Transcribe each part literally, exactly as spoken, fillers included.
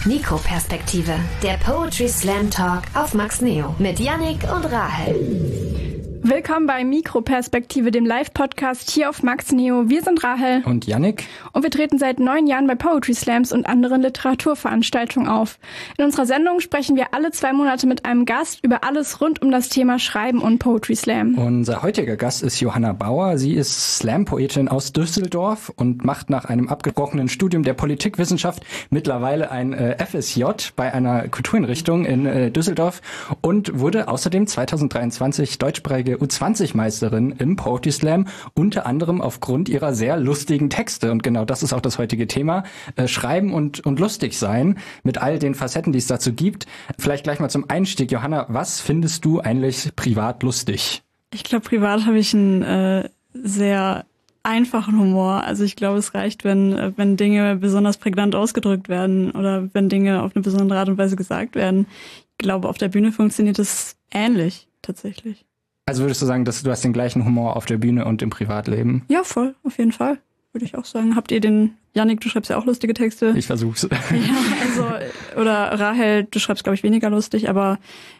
Mikroperspektive, der Poetry Slam Talk auf Max Neo mit Yannick und Rahel. Willkommen bei Mikroperspektive, dem Live-Podcast hier auf Max Neo. Wir sind Rahel und Yannick und wir treten seit neun Jahren bei Poetry Slams und anderen Literaturveranstaltungen auf. In unserer Sendung sprechen wir alle zwei Monate mit einem Gast über alles rund um das Thema Schreiben und Poetry Slam. Unser heutiger Gast ist Johanna Bauer. Sie ist Slam-Poetin aus Düsseldorf und macht nach einem abgebrochenen Studium der Politikwissenschaft mittlerweile ein äh, F S J bei einer Kultureinrichtung in äh, Düsseldorf und wurde außerdem zweitausenddreiundzwanzig deutschsprachige U zwanzig Meisterin im Poetry Slam, unter anderem aufgrund ihrer sehr lustigen Texte. Und genau das ist auch das heutige Thema. Äh, Schreiben und, und lustig sein mit all den Facetten, die es dazu gibt. Vielleicht gleich mal zum Einstieg. Johanna, was findest du eigentlich privat lustig? Ich glaube, privat habe ich einen äh, sehr einfachen Humor. Also ich glaube, es reicht, wenn, wenn Dinge besonders prägnant ausgedrückt werden oder wenn Dinge auf eine besondere Art und Weise gesagt werden. Ich glaube, auf der Bühne funktioniert es ähnlich, tatsächlich. Also würdest du sagen, dass du hast den gleichen Humor auf der Bühne und im Privatleben? Ja, voll, auf jeden Fall, würde ich auch sagen. Habt ihr den, Yannick, du schreibst ja auch lustige Texte. Ich versuch's. Ja, also, oder Rahel, du schreibst, glaube ich, weniger lustig, aber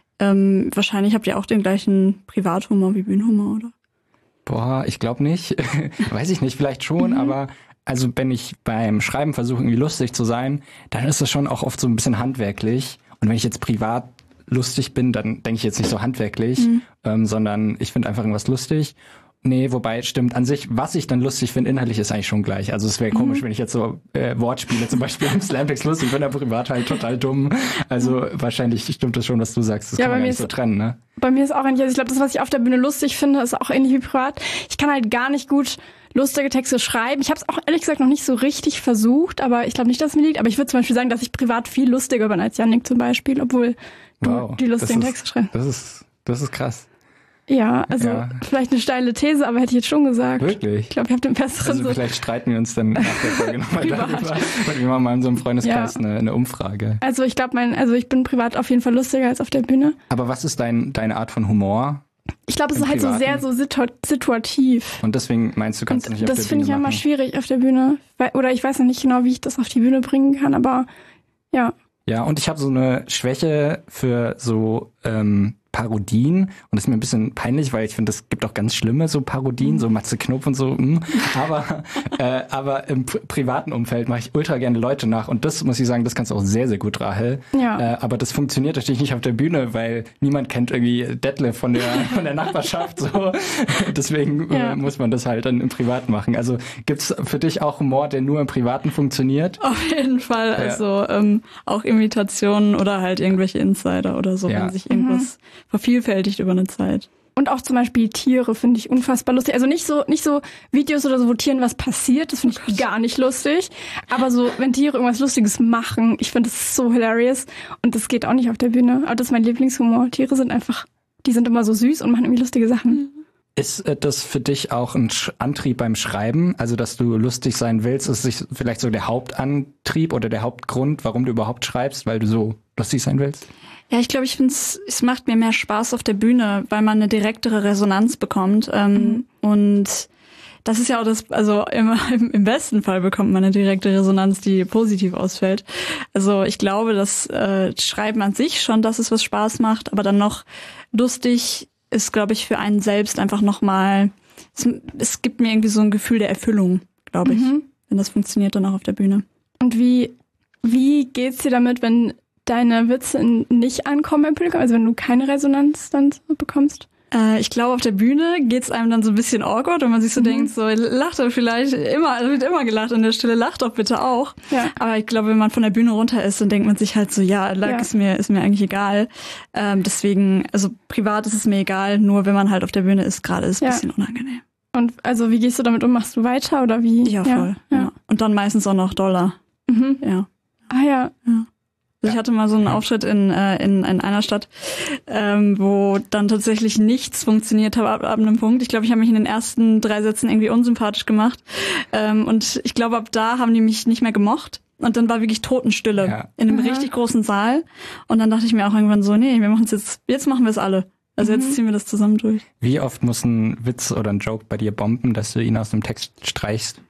ähm, wahrscheinlich habt ihr auch den gleichen Privathumor wie Bühnenhumor, oder? Boah, ich glaube nicht. Weiß ich nicht, vielleicht schon, mhm. aber also wenn ich beim Schreiben versuche, irgendwie lustig zu sein, dann ist das schon auch oft so ein bisschen handwerklich. Und wenn ich jetzt privat lustig bin, dann denke ich jetzt nicht so handwerklich, mhm. ähm, sondern ich finde einfach irgendwas lustig. Nee, wobei, stimmt, an sich, was ich dann lustig finde, inhaltlich ist eigentlich schon gleich. Also es wäre mhm. komisch, wenn ich jetzt so äh, Wortspiele zum Beispiel im Slamtext lustig finde, aber privat halt total dumm. Also mhm. wahrscheinlich stimmt das schon, was du sagst. Das ja, kann man bei gar mir nicht so ist, trennen, ne? Bei mir ist auch eigentlich, also ich glaube, das, was ich auf der Bühne lustig finde, ist auch ähnlich wie privat. Ich kann halt gar nicht gut lustige Texte schreiben. Ich habe es auch ehrlich gesagt noch nicht so richtig versucht, aber ich glaube nicht, dass es mir liegt. Aber ich würde zum Beispiel sagen, dass ich privat viel lustiger bin als Yannick zum Beispiel, obwohl du wow, die lustigen ist, Texte schreibst. Das ist, das ist krass. Ja, also ja. vielleicht eine steile These, aber hätte ich jetzt schon gesagt. Wirklich? Ich glaube, ich habe den besseren. Also so vielleicht streiten wir uns dann nach der Folge nochmal darüber. Und wir machen mal in so einem Freundeskreis ja. eine, eine Umfrage. Also ich glaube, mein, also ich bin privat auf jeden Fall lustiger als auf der Bühne. Aber was ist dein, deine Art von Humor? Ich glaube, es ist halt so sehr so situ- situativ. Und deswegen meinst du, kannst du nicht auf der Bühne Das finde ich ja machen? immer schwierig auf der Bühne. Oder ich weiß noch nicht genau, wie ich das auf die Bühne bringen kann, aber ja. Ja, und ich habe so eine Schwäche für so ähm, Parodien und das ist mir ein bisschen peinlich, weil ich finde, es gibt auch ganz schlimme so Parodien, so Matze Knob und so. Mh. Aber äh, aber im pri- privaten Umfeld mache ich ultra gerne Leute nach und das muss ich sagen, das kannst du auch sehr, sehr gut, Rahel. Ja. Äh, aber das funktioniert natürlich nicht auf der Bühne, weil niemand kennt irgendwie Detlef von der von der Nachbarschaft. So. Deswegen ja. äh, muss man das halt dann im Privaten machen. Also gibt's für dich auch Humor, der nur im Privaten funktioniert? Auf jeden Fall. Ja. Also ähm, auch Imitationen oder halt irgendwelche Insider oder so, ja. wenn sich irgendwas mhm. vervielfältigt über eine Zeit. Und auch zum Beispiel Tiere finde ich unfassbar lustig. Also nicht so nicht so Videos oder so, wo Tieren was passiert, das finde ich oh gar nicht lustig. Aber so, wenn Tiere irgendwas Lustiges machen, ich finde das so hilarious. Und das geht auch nicht auf der Bühne. Aber das ist mein Lieblingshumor. Tiere sind einfach, die sind immer so süß und machen irgendwie lustige Sachen. Ist das für dich auch ein Antrieb beim Schreiben? Also, dass du lustig sein willst, ist es vielleicht so der Hauptantrieb oder der Hauptgrund, warum du überhaupt schreibst, weil du so lustig sein willst? Ja, ich glaube, ich finde es, es macht mir mehr Spaß auf der Bühne, weil man eine direktere Resonanz bekommt. Ähm, mhm. Und das ist ja auch das, also im, im besten Fall bekommt man eine direkte Resonanz, die positiv ausfällt. Also ich glaube, dass äh, Schreiben an sich schon, dass es was Spaß macht, aber dann noch lustig ist, glaube ich, für einen selbst einfach nochmal, es, es gibt mir irgendwie so ein Gefühl der Erfüllung, glaube ich, mhm. wenn das funktioniert dann auch auf der Bühne. Und wie, wie geht's dir damit, wenn deine Witze nicht ankommen im Publikum, also wenn du keine Resonanz dann bekommst? Äh, ich glaube, auf der Bühne geht's einem dann so ein bisschen awkward, wenn man sich so mhm. denkt, so lacht er vielleicht immer, also wird immer gelacht an der Stelle, lacht doch bitte auch. Ja. Aber ich glaube, wenn man von der Bühne runter ist, dann denkt man sich halt so, ja, like, ja. ist mir ist mir eigentlich egal. Ähm, deswegen, also privat ist es mir egal, nur wenn man halt auf der Bühne ist, gerade ist es ein ja. bisschen unangenehm. Und also wie gehst du damit um? Machst du weiter oder wie? Ja, voll. Ja. Ja. Und dann meistens auch noch Dollar. Mhm. Ja. Ah ja. Ja. Also ich hatte mal so einen Auftritt in äh, in, in einer Stadt, ähm, wo dann tatsächlich nichts funktioniert hat ab, ab einem Punkt. Ich glaube, ich habe mich in den ersten drei Sätzen irgendwie unsympathisch gemacht. Ähm, und ich glaube, ab da haben die mich nicht mehr gemocht. Und dann war wirklich Totenstille ja. in einem Aha. richtig großen Saal. Und dann dachte ich mir auch irgendwann so, nee, wir machen es jetzt, jetzt machen wir es alle. Also jetzt mhm. ziehen wir das zusammen durch. Wie oft muss ein Witz oder ein Joke bei dir bomben, dass du ihn aus dem Text streichst?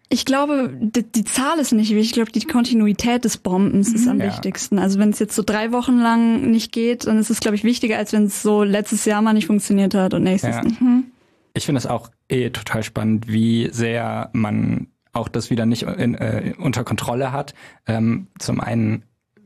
Ich glaube, die, die Zahl ist nicht wichtig. Ich glaube, die Kontinuität des Bombens ist am ja. wichtigsten. Also wenn es jetzt so drei Wochen lang nicht geht, dann ist es, glaube ich, wichtiger, als wenn es so letztes Jahr mal nicht funktioniert hat und nächstes ja. nicht. Mhm. Ich finde es auch eh total spannend, wie sehr man auch das wieder nicht in, äh, unter Kontrolle hat. Ähm, zum einen,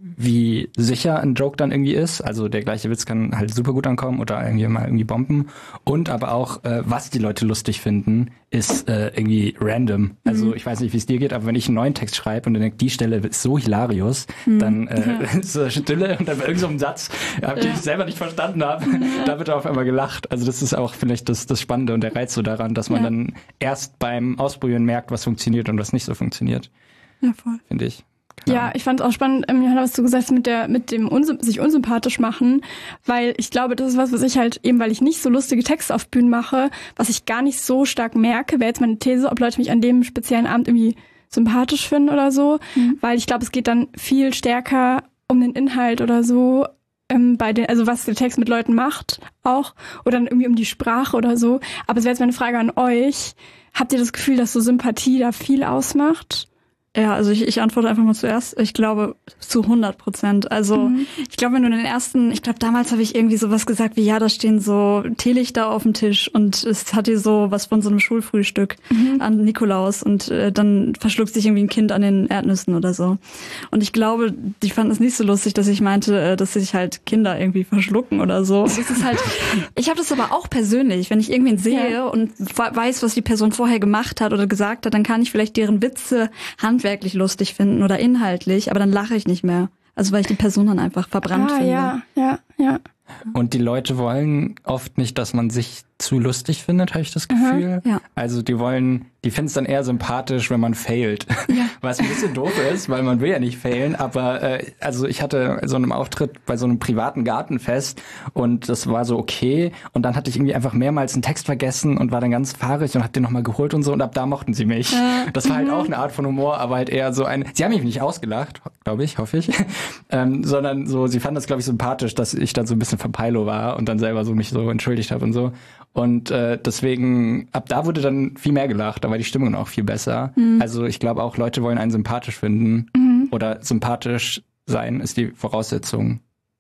wie sicher ein Joke dann irgendwie ist. Also der gleiche Witz kann halt super gut ankommen oder irgendwie mal irgendwie bomben. Und aber auch, äh, was die Leute lustig finden, ist äh, irgendwie random. Also mhm. ich weiß nicht, wie es dir geht, aber wenn ich einen neuen Text schreibe und dann denke, die Stelle ist so hilarious, mhm. dann äh, ja. ist so Stille und dann bei irgendeinem so Satz, ja. den ich selber nicht verstanden habe, ja. da wird auf einmal gelacht. Also das ist auch vielleicht das, das Spannende und der Reiz so daran, dass man ja. dann erst beim Ausprobieren merkt, was funktioniert und was nicht so funktioniert. Ja, voll. Finde ich. Genau. Ja, ich fand es auch spannend, ähm, Johanna, was du gesagt hast mit der, mit dem unsym- sich unsympathisch machen, weil ich glaube, das ist was, was ich halt eben, weil ich nicht so lustige Texte auf Bühnen mache, was ich gar nicht so stark merke, wäre jetzt meine These, ob Leute mich an dem speziellen Abend irgendwie sympathisch finden oder so, mhm. weil ich glaube, es geht dann viel stärker um den Inhalt oder so, ähm, bei den, also was der Text mit Leuten macht auch, oder dann irgendwie um die Sprache oder so. Aber es wäre jetzt meine Frage an euch, habt ihr das Gefühl, dass so Sympathie da viel ausmacht? Ja, also ich, ich antworte einfach mal zuerst. Ich glaube zu hundert Prozent. Also mhm. ich glaube, wenn du den ersten, ich glaube damals habe ich irgendwie sowas gesagt wie, ja, da stehen so Teelichter auf dem Tisch und es hat hier so was von so einem Schulfrühstück mhm. an Nikolaus und äh, dann verschluckt sich irgendwie ein Kind an den Erdnüssen oder so. Und ich glaube, die fanden es nicht so lustig, dass ich meinte, äh, dass sich halt Kinder irgendwie verschlucken oder so. Das ist halt, ich habe das aber auch persönlich, wenn ich irgendwen sehe ja. und weiß, was die Person vorher gemacht hat oder gesagt hat, dann kann ich vielleicht deren Witze handwerklich lustig finden oder inhaltlich, aber dann lache ich nicht mehr. Also weil ich die Person dann einfach verbrannt ah, finde. Ja, ja, ja. Und die Leute wollen oft nicht, dass man sich zu lustig findet, habe ich das Gefühl. Mhm, ja. Also die wollen, die finden es dann eher sympathisch, wenn man failt. Ja. Was ein bisschen doof ist, weil man will ja nicht failen. Aber äh, also ich hatte so einen Auftritt bei so einem privaten Gartenfest und das war so okay. Und dann hatte ich irgendwie einfach mehrmals einen Text vergessen und war dann ganz fahrig und hab den nochmal geholt und so. Und ab da mochten sie mich. Ja. Das war halt auch eine Art von Humor, aber halt eher so ein... Sie haben mich nicht ausgelacht, glaube ich, hoffe ich. ähm, sondern so, sie fanden das, glaube ich, sympathisch, dass ich dann so ein bisschen verpeilo war und dann selber so mich so entschuldigt habe und so. Und äh, deswegen, ab da wurde dann viel mehr gelacht, da war die Stimmung auch viel besser. Mhm. Also ich glaube auch, Leute wollen einen sympathisch finden mhm. oder sympathisch sein ist die Voraussetzung,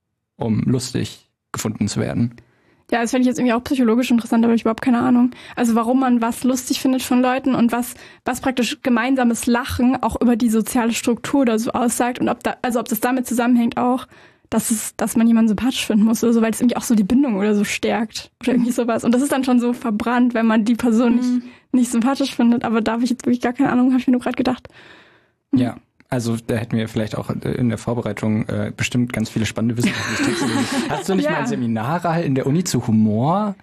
um lustig gefunden zu werden. Ja, das fände ich jetzt irgendwie auch psychologisch interessant, da habe ich überhaupt keine Ahnung. Also warum man was lustig findet von Leuten und was was praktisch gemeinsames Lachen auch über die soziale Struktur oder so aussagt und ob da, also ob das damit zusammenhängt auch, dass es, dass man jemanden sympathisch finden muss oder so, weil es irgendwie auch so die Bindung oder so stärkt oder irgendwie sowas. Und das ist dann schon so verbrannt, wenn man die Person nicht, nicht sympathisch findet. Aber da habe ich jetzt wirklich gar keine Ahnung, habe ich mir nur gerade gedacht. Mhm. Ja, also da hätten wir vielleicht auch in der Vorbereitung äh, bestimmt ganz viele spannende wissenschaftliche Texte. Hast du nicht ja. mal ein Seminar in der Uni zu Humor?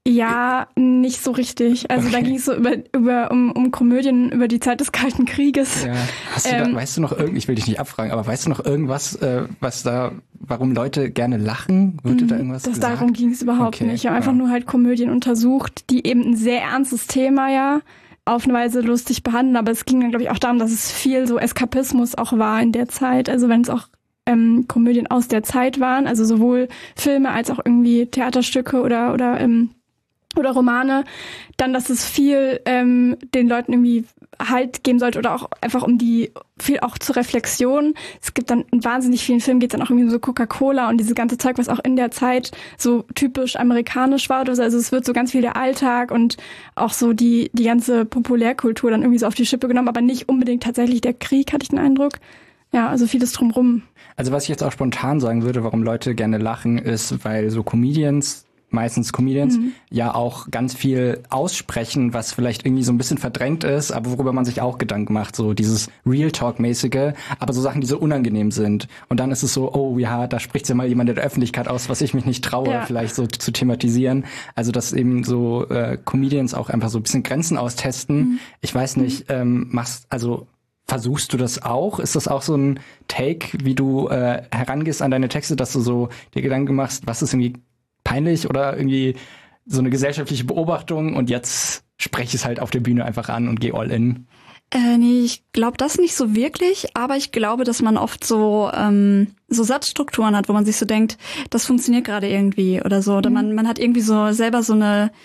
Ja, nicht so richtig. Also okay. da ging es so über, über um, um Komödien über die Zeit des Kalten Krieges. Ja. Hast du ähm, da, weißt du noch irgend, ich will dich nicht abfragen, aber weißt du noch irgendwas, äh, was da, warum Leute gerne lachen? Würde da irgendwas das gesagt? Darum ging es überhaupt okay. nicht. Ich habe einfach ja. nur halt Komödien untersucht, die eben ein sehr ernstes Thema ja auf eine Weise lustig behandeln. Aber es ging dann, glaube ich, auch darum, dass es viel so Eskapismus auch war in der Zeit. Also wenn es auch ähm, Komödien aus der Zeit waren, also sowohl Filme als auch irgendwie Theaterstücke oder oder ähm, oder Romane, dann, dass es viel ähm, den Leuten irgendwie Halt geben sollte oder auch einfach um die, viel auch zur Reflexion. Es gibt dann in wahnsinnig vielen Filmen, geht es dann auch irgendwie um so Coca-Cola und dieses ganze Zeug, was auch in der Zeit so typisch amerikanisch war oder so. Also es wird so ganz viel der Alltag und auch so die die ganze Populärkultur dann irgendwie so auf die Schippe genommen, aber nicht unbedingt tatsächlich der Krieg, hatte ich den Eindruck. Ja, also vieles drumrum. Also was ich jetzt auch spontan sagen würde, warum Leute gerne lachen, ist, weil so Comedians meistens Comedians, mhm. ja auch ganz viel aussprechen, was vielleicht irgendwie so ein bisschen verdrängt ist, aber worüber man sich auch Gedanken macht, so dieses Real-Talk-mäßige, aber so Sachen, die so unangenehm sind. Und dann ist es so, oh ja, da spricht ja mal jemand in der Öffentlichkeit aus, was ich mich nicht traue, ja. vielleicht so zu thematisieren. Also dass eben so äh, Comedians auch einfach so ein bisschen Grenzen austesten. Mhm. Ich weiß nicht, ähm, machst, also versuchst du das auch? Ist das auch so ein Take, wie du äh, herangehst an deine Texte, dass du so dir Gedanken machst, was ist irgendwie peinlich oder irgendwie so eine gesellschaftliche Beobachtung und jetzt spreche ich es halt auf der Bühne einfach an und gehe all in? Äh, nee, ich glaube das nicht so wirklich, aber ich glaube, dass man oft so ähm, so Satzstrukturen hat, wo man sich so denkt, das funktioniert gerade irgendwie oder so. Oder man man hat irgendwie so selber so eine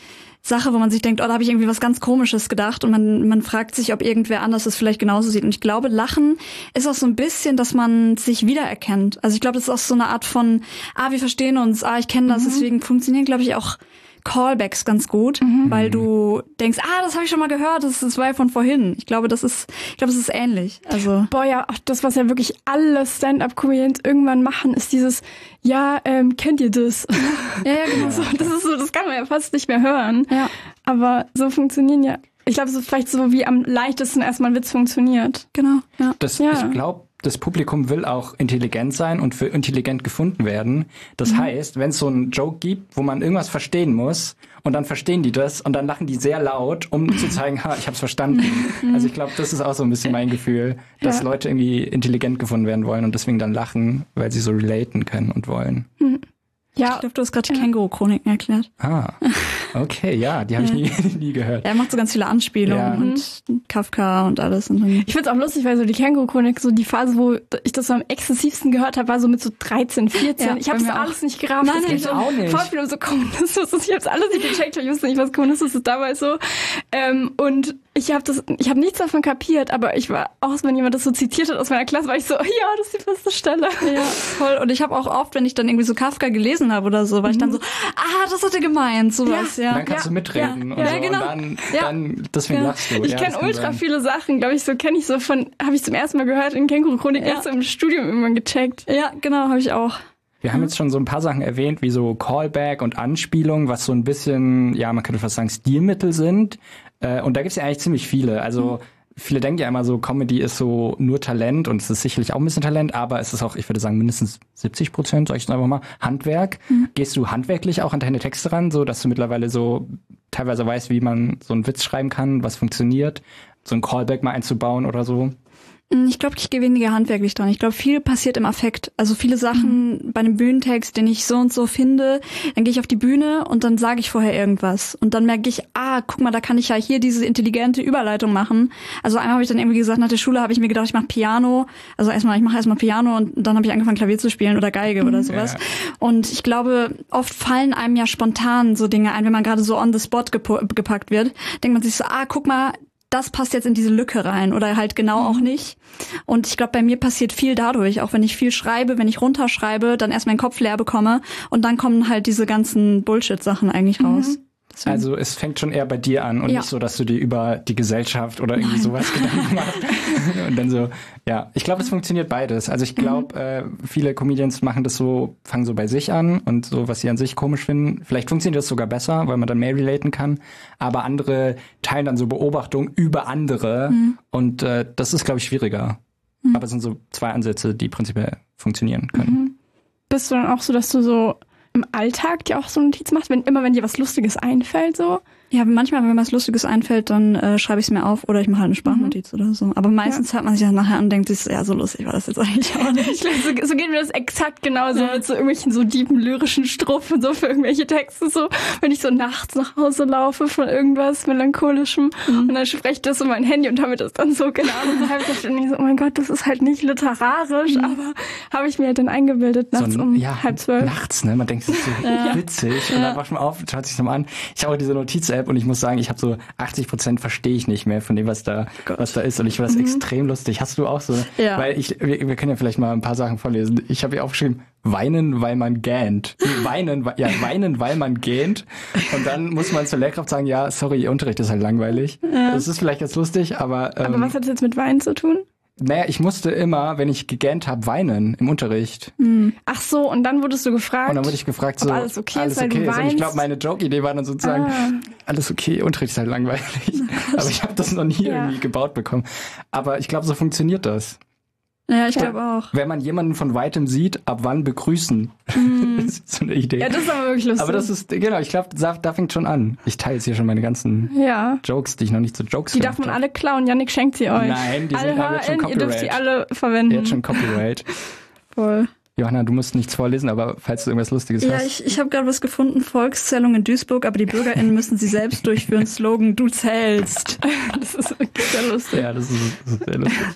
Sache, wo man sich denkt, oh, da habe ich irgendwie was ganz Komisches gedacht und man man fragt sich, ob irgendwer anders das vielleicht genauso sieht. Und ich glaube, Lachen ist auch so ein bisschen, dass man sich wiedererkennt. Also ich glaube, das ist auch so eine Art von, ah, wir verstehen uns, ah, ich kenne das, mhm. deswegen funktionieren, glaube ich, auch Callbacks ganz gut, mhm. weil du denkst, ah, das habe ich schon mal gehört, das, das war ja von vorhin. Ich glaube, das ist, ich glaube, es ist ähnlich. Also boah, ja, auch das, was ja wirklich alle Stand-up-Comedians irgendwann machen, ist dieses, ja, ähm, kennt ihr das? ja, ja, genau. So, das ist so, das kann man ja fast nicht mehr hören. Ja. Aber so funktionieren ja. Ich glaube, es ist vielleicht so, wie am leichtesten erstmal ein Witz funktioniert. Genau. Ja. Das, ja. Ich glaube, das Publikum will auch intelligent sein und für intelligent gefunden werden. Das mhm. heißt, wenn es so einen Joke gibt, wo man irgendwas verstehen muss und dann verstehen die das und dann lachen die sehr laut, um zu zeigen, ha, ich hab's verstanden. Also ich glaube, das ist auch so ein bisschen mein Gefühl, dass ja. Leute irgendwie intelligent gefunden werden wollen und deswegen dann lachen, weil sie so relaten können und wollen. Mhm. Ja. Ich glaube, du hast gerade die Känguru-Chroniken erklärt. Ah, okay, ja, die habe ich nie, nie gehört. Er macht so ganz viele Anspielungen ja. und Kafka und alles. Und dann ich find's auch lustig, weil so die Känguru-Chronik, so die Phase, wo ich das so am exzessivsten gehört habe, war so mit so dreizehn, vierzehn. Ja, ich habe das alles nicht gerafft. Nein, es nein, geht so auch nicht. voll viel um so Kommunismus. Ich habe es alles nicht gecheckt, ich wusste nicht, was Kommunismus ist damals so. Ähm, und ich habe das, ich habe nichts davon kapiert, aber ich war auch, wenn jemand das so zitiert hat aus meiner Klasse, war ich so, ja, das ist die beste Stelle. Ja, voll. Und ich habe auch oft, wenn ich dann irgendwie so Kafka gelesen habe oder so, war ich dann so, ah, das hat er gemeint, sowas, ja. ja. Dann kannst ja. du mitreden ja. und ja, so genau. und dann, ja. dann deswegen ja. lachst du. Ich ja, kenne ultra viele Sachen, glaube ich, so kenne ich so von, habe ich zum ersten Mal gehört in Känguru-Chronik, ja. erst so im Studium irgendwann gecheckt. Ja, genau, habe ich auch. Wir haben jetzt schon so ein paar Sachen erwähnt, wie so Callback und Anspielung, was so ein bisschen, ja, man könnte fast sagen, Stilmittel sind. Und da gibt's ja eigentlich ziemlich viele. Also viele denken ja immer so, Comedy ist so nur Talent und es ist sicherlich auch ein bisschen Talent, aber es ist auch, ich würde sagen, mindestens siebzig Prozent, sag ich jetzt einfach mal, Handwerk. Mhm. Gehst du handwerklich auch an deine Texte ran, so dass du mittlerweile so teilweise weißt, wie man so einen Witz schreiben kann, was funktioniert, so ein Callback mal einzubauen oder so? Ich glaube, ich gehe weniger handwerklich dran. Ich glaube, viel passiert im Affekt. Also viele Sachen mhm. bei einem Bühnentext, den ich so und so finde, dann gehe ich auf die Bühne und dann sage ich vorher irgendwas. Und dann merke ich, ah, guck mal, da kann ich ja hier diese intelligente Überleitung machen. Also einmal habe ich dann irgendwie gesagt, nach der Schule habe ich mir gedacht, ich mache Piano. Also erstmal, ich mache erstmal Piano und dann habe ich angefangen, Klavier zu spielen oder Geige mhm. oder sowas. Ja. Und ich glaube, oft fallen einem ja spontan so Dinge ein, wenn man gerade so on the spot gepo- gepackt wird. Denkt man sich so, ah, guck mal, das passt jetzt in diese Lücke rein oder halt genau mhm. auch nicht. Und ich glaube, bei mir passiert viel dadurch, auch wenn ich viel schreibe, wenn ich runterschreibe, dann erst meinen Kopf leer bekomme und dann kommen halt diese ganzen Bullshit-Sachen eigentlich raus. Mhm. Deswegen. Also es fängt schon eher bei dir an und ja. nicht so, dass du dir über die Gesellschaft oder irgendwie Nein. sowas Gedanken machst. Und dann so, ja, ich glaube, es funktioniert beides. Also ich glaube, mhm. äh, viele Comedians machen das so, fangen so bei sich an und so, was sie an sich komisch finden. Vielleicht funktioniert das sogar besser, weil man dann mehr relaten kann. Aber andere teilen dann so Beobachtungen über andere mhm. und äh, das ist, glaube ich, schwieriger. Mhm. Aber es sind so zwei Ansätze, die prinzipiell funktionieren können. Mhm. Bist du dann auch so, dass du so im Alltag dir auch so Notiz machst, wenn immer wenn dir was Lustiges einfällt, so? Ja, manchmal, wenn mir was Lustiges einfällt, dann äh, schreibe ich es mir auf oder ich mache halt eine Sprachnotiz mhm. oder so. Aber meistens ja. hört man sich das nachher an und denkt sich, ja, so lustig war das jetzt eigentlich auch nicht. so, so geht mir das exakt genauso ja. mit so irgendwelchen so tiefen lyrischen Strophen so für irgendwelche Texte, so wenn ich so nachts nach Hause laufe von irgendwas Melancholischem mhm. und dann spreche ich das in mein Handy und habe das dann so genau und so halb und ich so, oh mein Gott, das ist halt nicht literarisch, mhm. aber habe ich mir halt dann eingebildet nachts so ein, um ja, halb zwölf. Nachts, ne? Man denkt, das ist so ja. witzig und dann wacht man auf, schaut sich das mal an. Ich habe auch diese Notiz-App und ich muss sagen, ich habe so achtzig Prozent verstehe ich nicht mehr von dem, was da Gott. was da ist. Und ich finde das mhm. extrem lustig. Hast du auch so? Ja. Weil ich, wir, wir können ja vielleicht mal ein paar Sachen vorlesen. Ich habe hier aufgeschrieben, weinen, weil man gähnt. Weinen, ja, weinen, weil man gähnt. Und dann muss man zur Lehrkraft sagen, ja, sorry, Ihr Unterricht ist halt langweilig. Ja. Das ist vielleicht jetzt lustig, aber... Ähm, aber was hat das jetzt mit Weinen zu tun? Naja, ich musste immer, wenn ich gegähnt habe, weinen im Unterricht. Hm. Ach so, und dann wurdest du gefragt, und dann wurde ich gefragt, so, ob alles okay alles ist, weil okay du ist. weinst. Und ich glaube, meine Joke-Idee war dann sozusagen, ah. alles okay, Unterricht ist halt langweilig. Aber ich habe das noch nie ja. irgendwie gebaut bekommen. Aber ich glaube, so funktioniert das. Ja, ich glaube auch. Wenn man jemanden von Weitem sieht, ab wann begrüßen? Mm. Das ist so eine Idee. Ja, das ist aber wirklich lustig. Aber das ist, genau, ich glaube, da, da fängt schon an. Ich teile jetzt hier schon meine ganzen ja. Jokes, die ich noch nicht zu Jokes Die darf man alle klauen. Yannick schenkt sie euch. Nein, die alle sind alle schon Copyright. Ihr dürft sie alle verwenden. Jetzt schon Copyright. Voll. Johanna, du musst nichts vorlesen, aber falls du irgendwas Lustiges ja, hast. Ja, ich, ich habe gerade was gefunden. Volkszählung in Duisburg, aber die BürgerInnen müssen sie selbst durchführen. Slogan, du zählst. Das ist wirklich sehr lustig. Ja, das ist, das ist sehr lustig.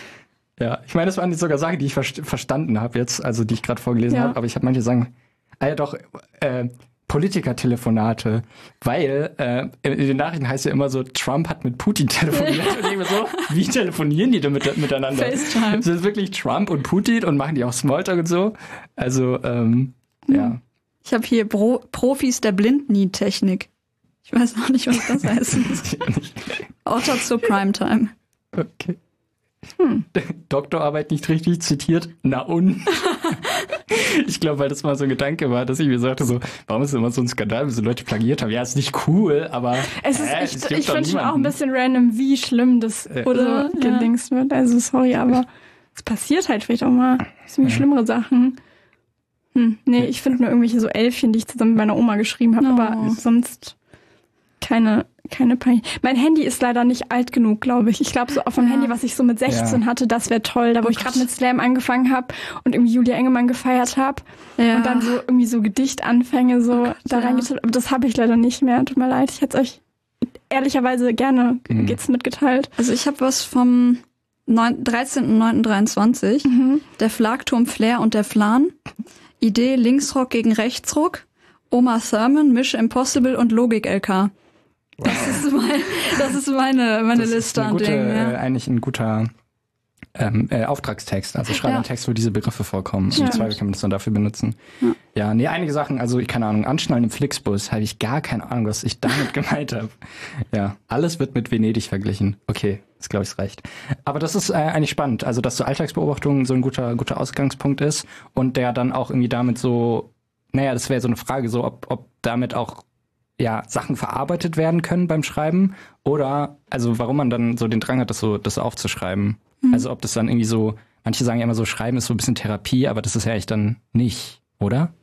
Ja, ich meine, das waren jetzt sogar Sachen, die ich ver- verstanden habe jetzt, also die ich gerade vorgelesen ja. habe, aber ich habe manche Sachen, ah ja doch, äh, Politiker-Telefonate, weil äh, in den Nachrichten heißt ja immer so, Trump hat mit Putin telefoniert. Und ich mir so, wie telefonieren die denn mit, miteinander? FaceTime. Das ist wirklich Trump und Putin und machen die auch Smalltalk und so. Also, ähm, ja. Ich habe hier Pro- Profis der Blindnien-Technik. Ich weiß noch nicht, was das heißt. Autor zur Primetime. Okay. Hm. Doktorarbeit nicht richtig zitiert? Na und? Ich glaube, weil das mal so ein Gedanke war, dass ich mir sagte so, warum ist das immer so ein Skandal, wenn so Leute plagiert haben? Ja, ist nicht cool, aber es ist, äh, ich, es ich finde schon auch ein bisschen random, wie schlimm das äh, oder so ja. gedingst wird. Also sorry, aber es passiert halt vielleicht auch mal ziemlich ja. schlimmere Sachen. Hm, nee, ich finde nur irgendwelche so Elfchen, die ich zusammen mit meiner Oma geschrieben habe, oh. aber sonst keine keine Panik. Mein Handy ist leider nicht alt genug, glaube ich. Ich glaube, so auf dem ja. Handy, was ich so mit sechzehn ja. hatte, das wäre toll. Da, wo oh ich gerade mit Slam angefangen habe und irgendwie Julia Engemann gefeiert habe. Ja. Und dann so irgendwie so Gedichtanfänge so oh Gott, da ja. reingetippt. Aber das habe ich leider nicht mehr. Tut mir leid. Ich hätte es euch ehrlicherweise gerne mhm. geht's mitgeteilt. Also ich habe was vom dreizehnten neunten dreiundzwanzig. Mhm. Der Flakturm Flair und der Flan. Idee Linksrock gegen Rechtsruck. Oma Thurman, Mission Impossible und Logik-L K. Wow. Das ist, mein, das ist meine, meine das Liste ist an gute, Dingen. Ja. Äh, eigentlich ein guter ähm, äh, Auftragstext. Also schreibe ja. einen Text, wo diese Begriffe vorkommen. Ja. Im Zweifel kann man das dann dafür benutzen. Ja. ja, nee, einige Sachen, also ich keine Ahnung, Anschnallen im Flixbus, habe ich gar keine Ahnung, was ich damit gemeint habe. Ja, alles wird mit Venedig verglichen. Okay, das glaube ich, es reicht. Aber das ist äh, eigentlich spannend, also dass so Alltagsbeobachtungen so ein guter, guter Ausgangspunkt ist und der dann auch irgendwie damit so, naja, das wäre so eine Frage, so ob, ob damit auch ja, Sachen verarbeitet werden können beim Schreiben oder, also warum man dann so den Drang hat, das so, das aufzuschreiben. Mhm. Also ob das dann irgendwie so, manche sagen ja immer so, Schreiben ist so ein bisschen Therapie, aber das ist ja eigentlich dann nicht, oder?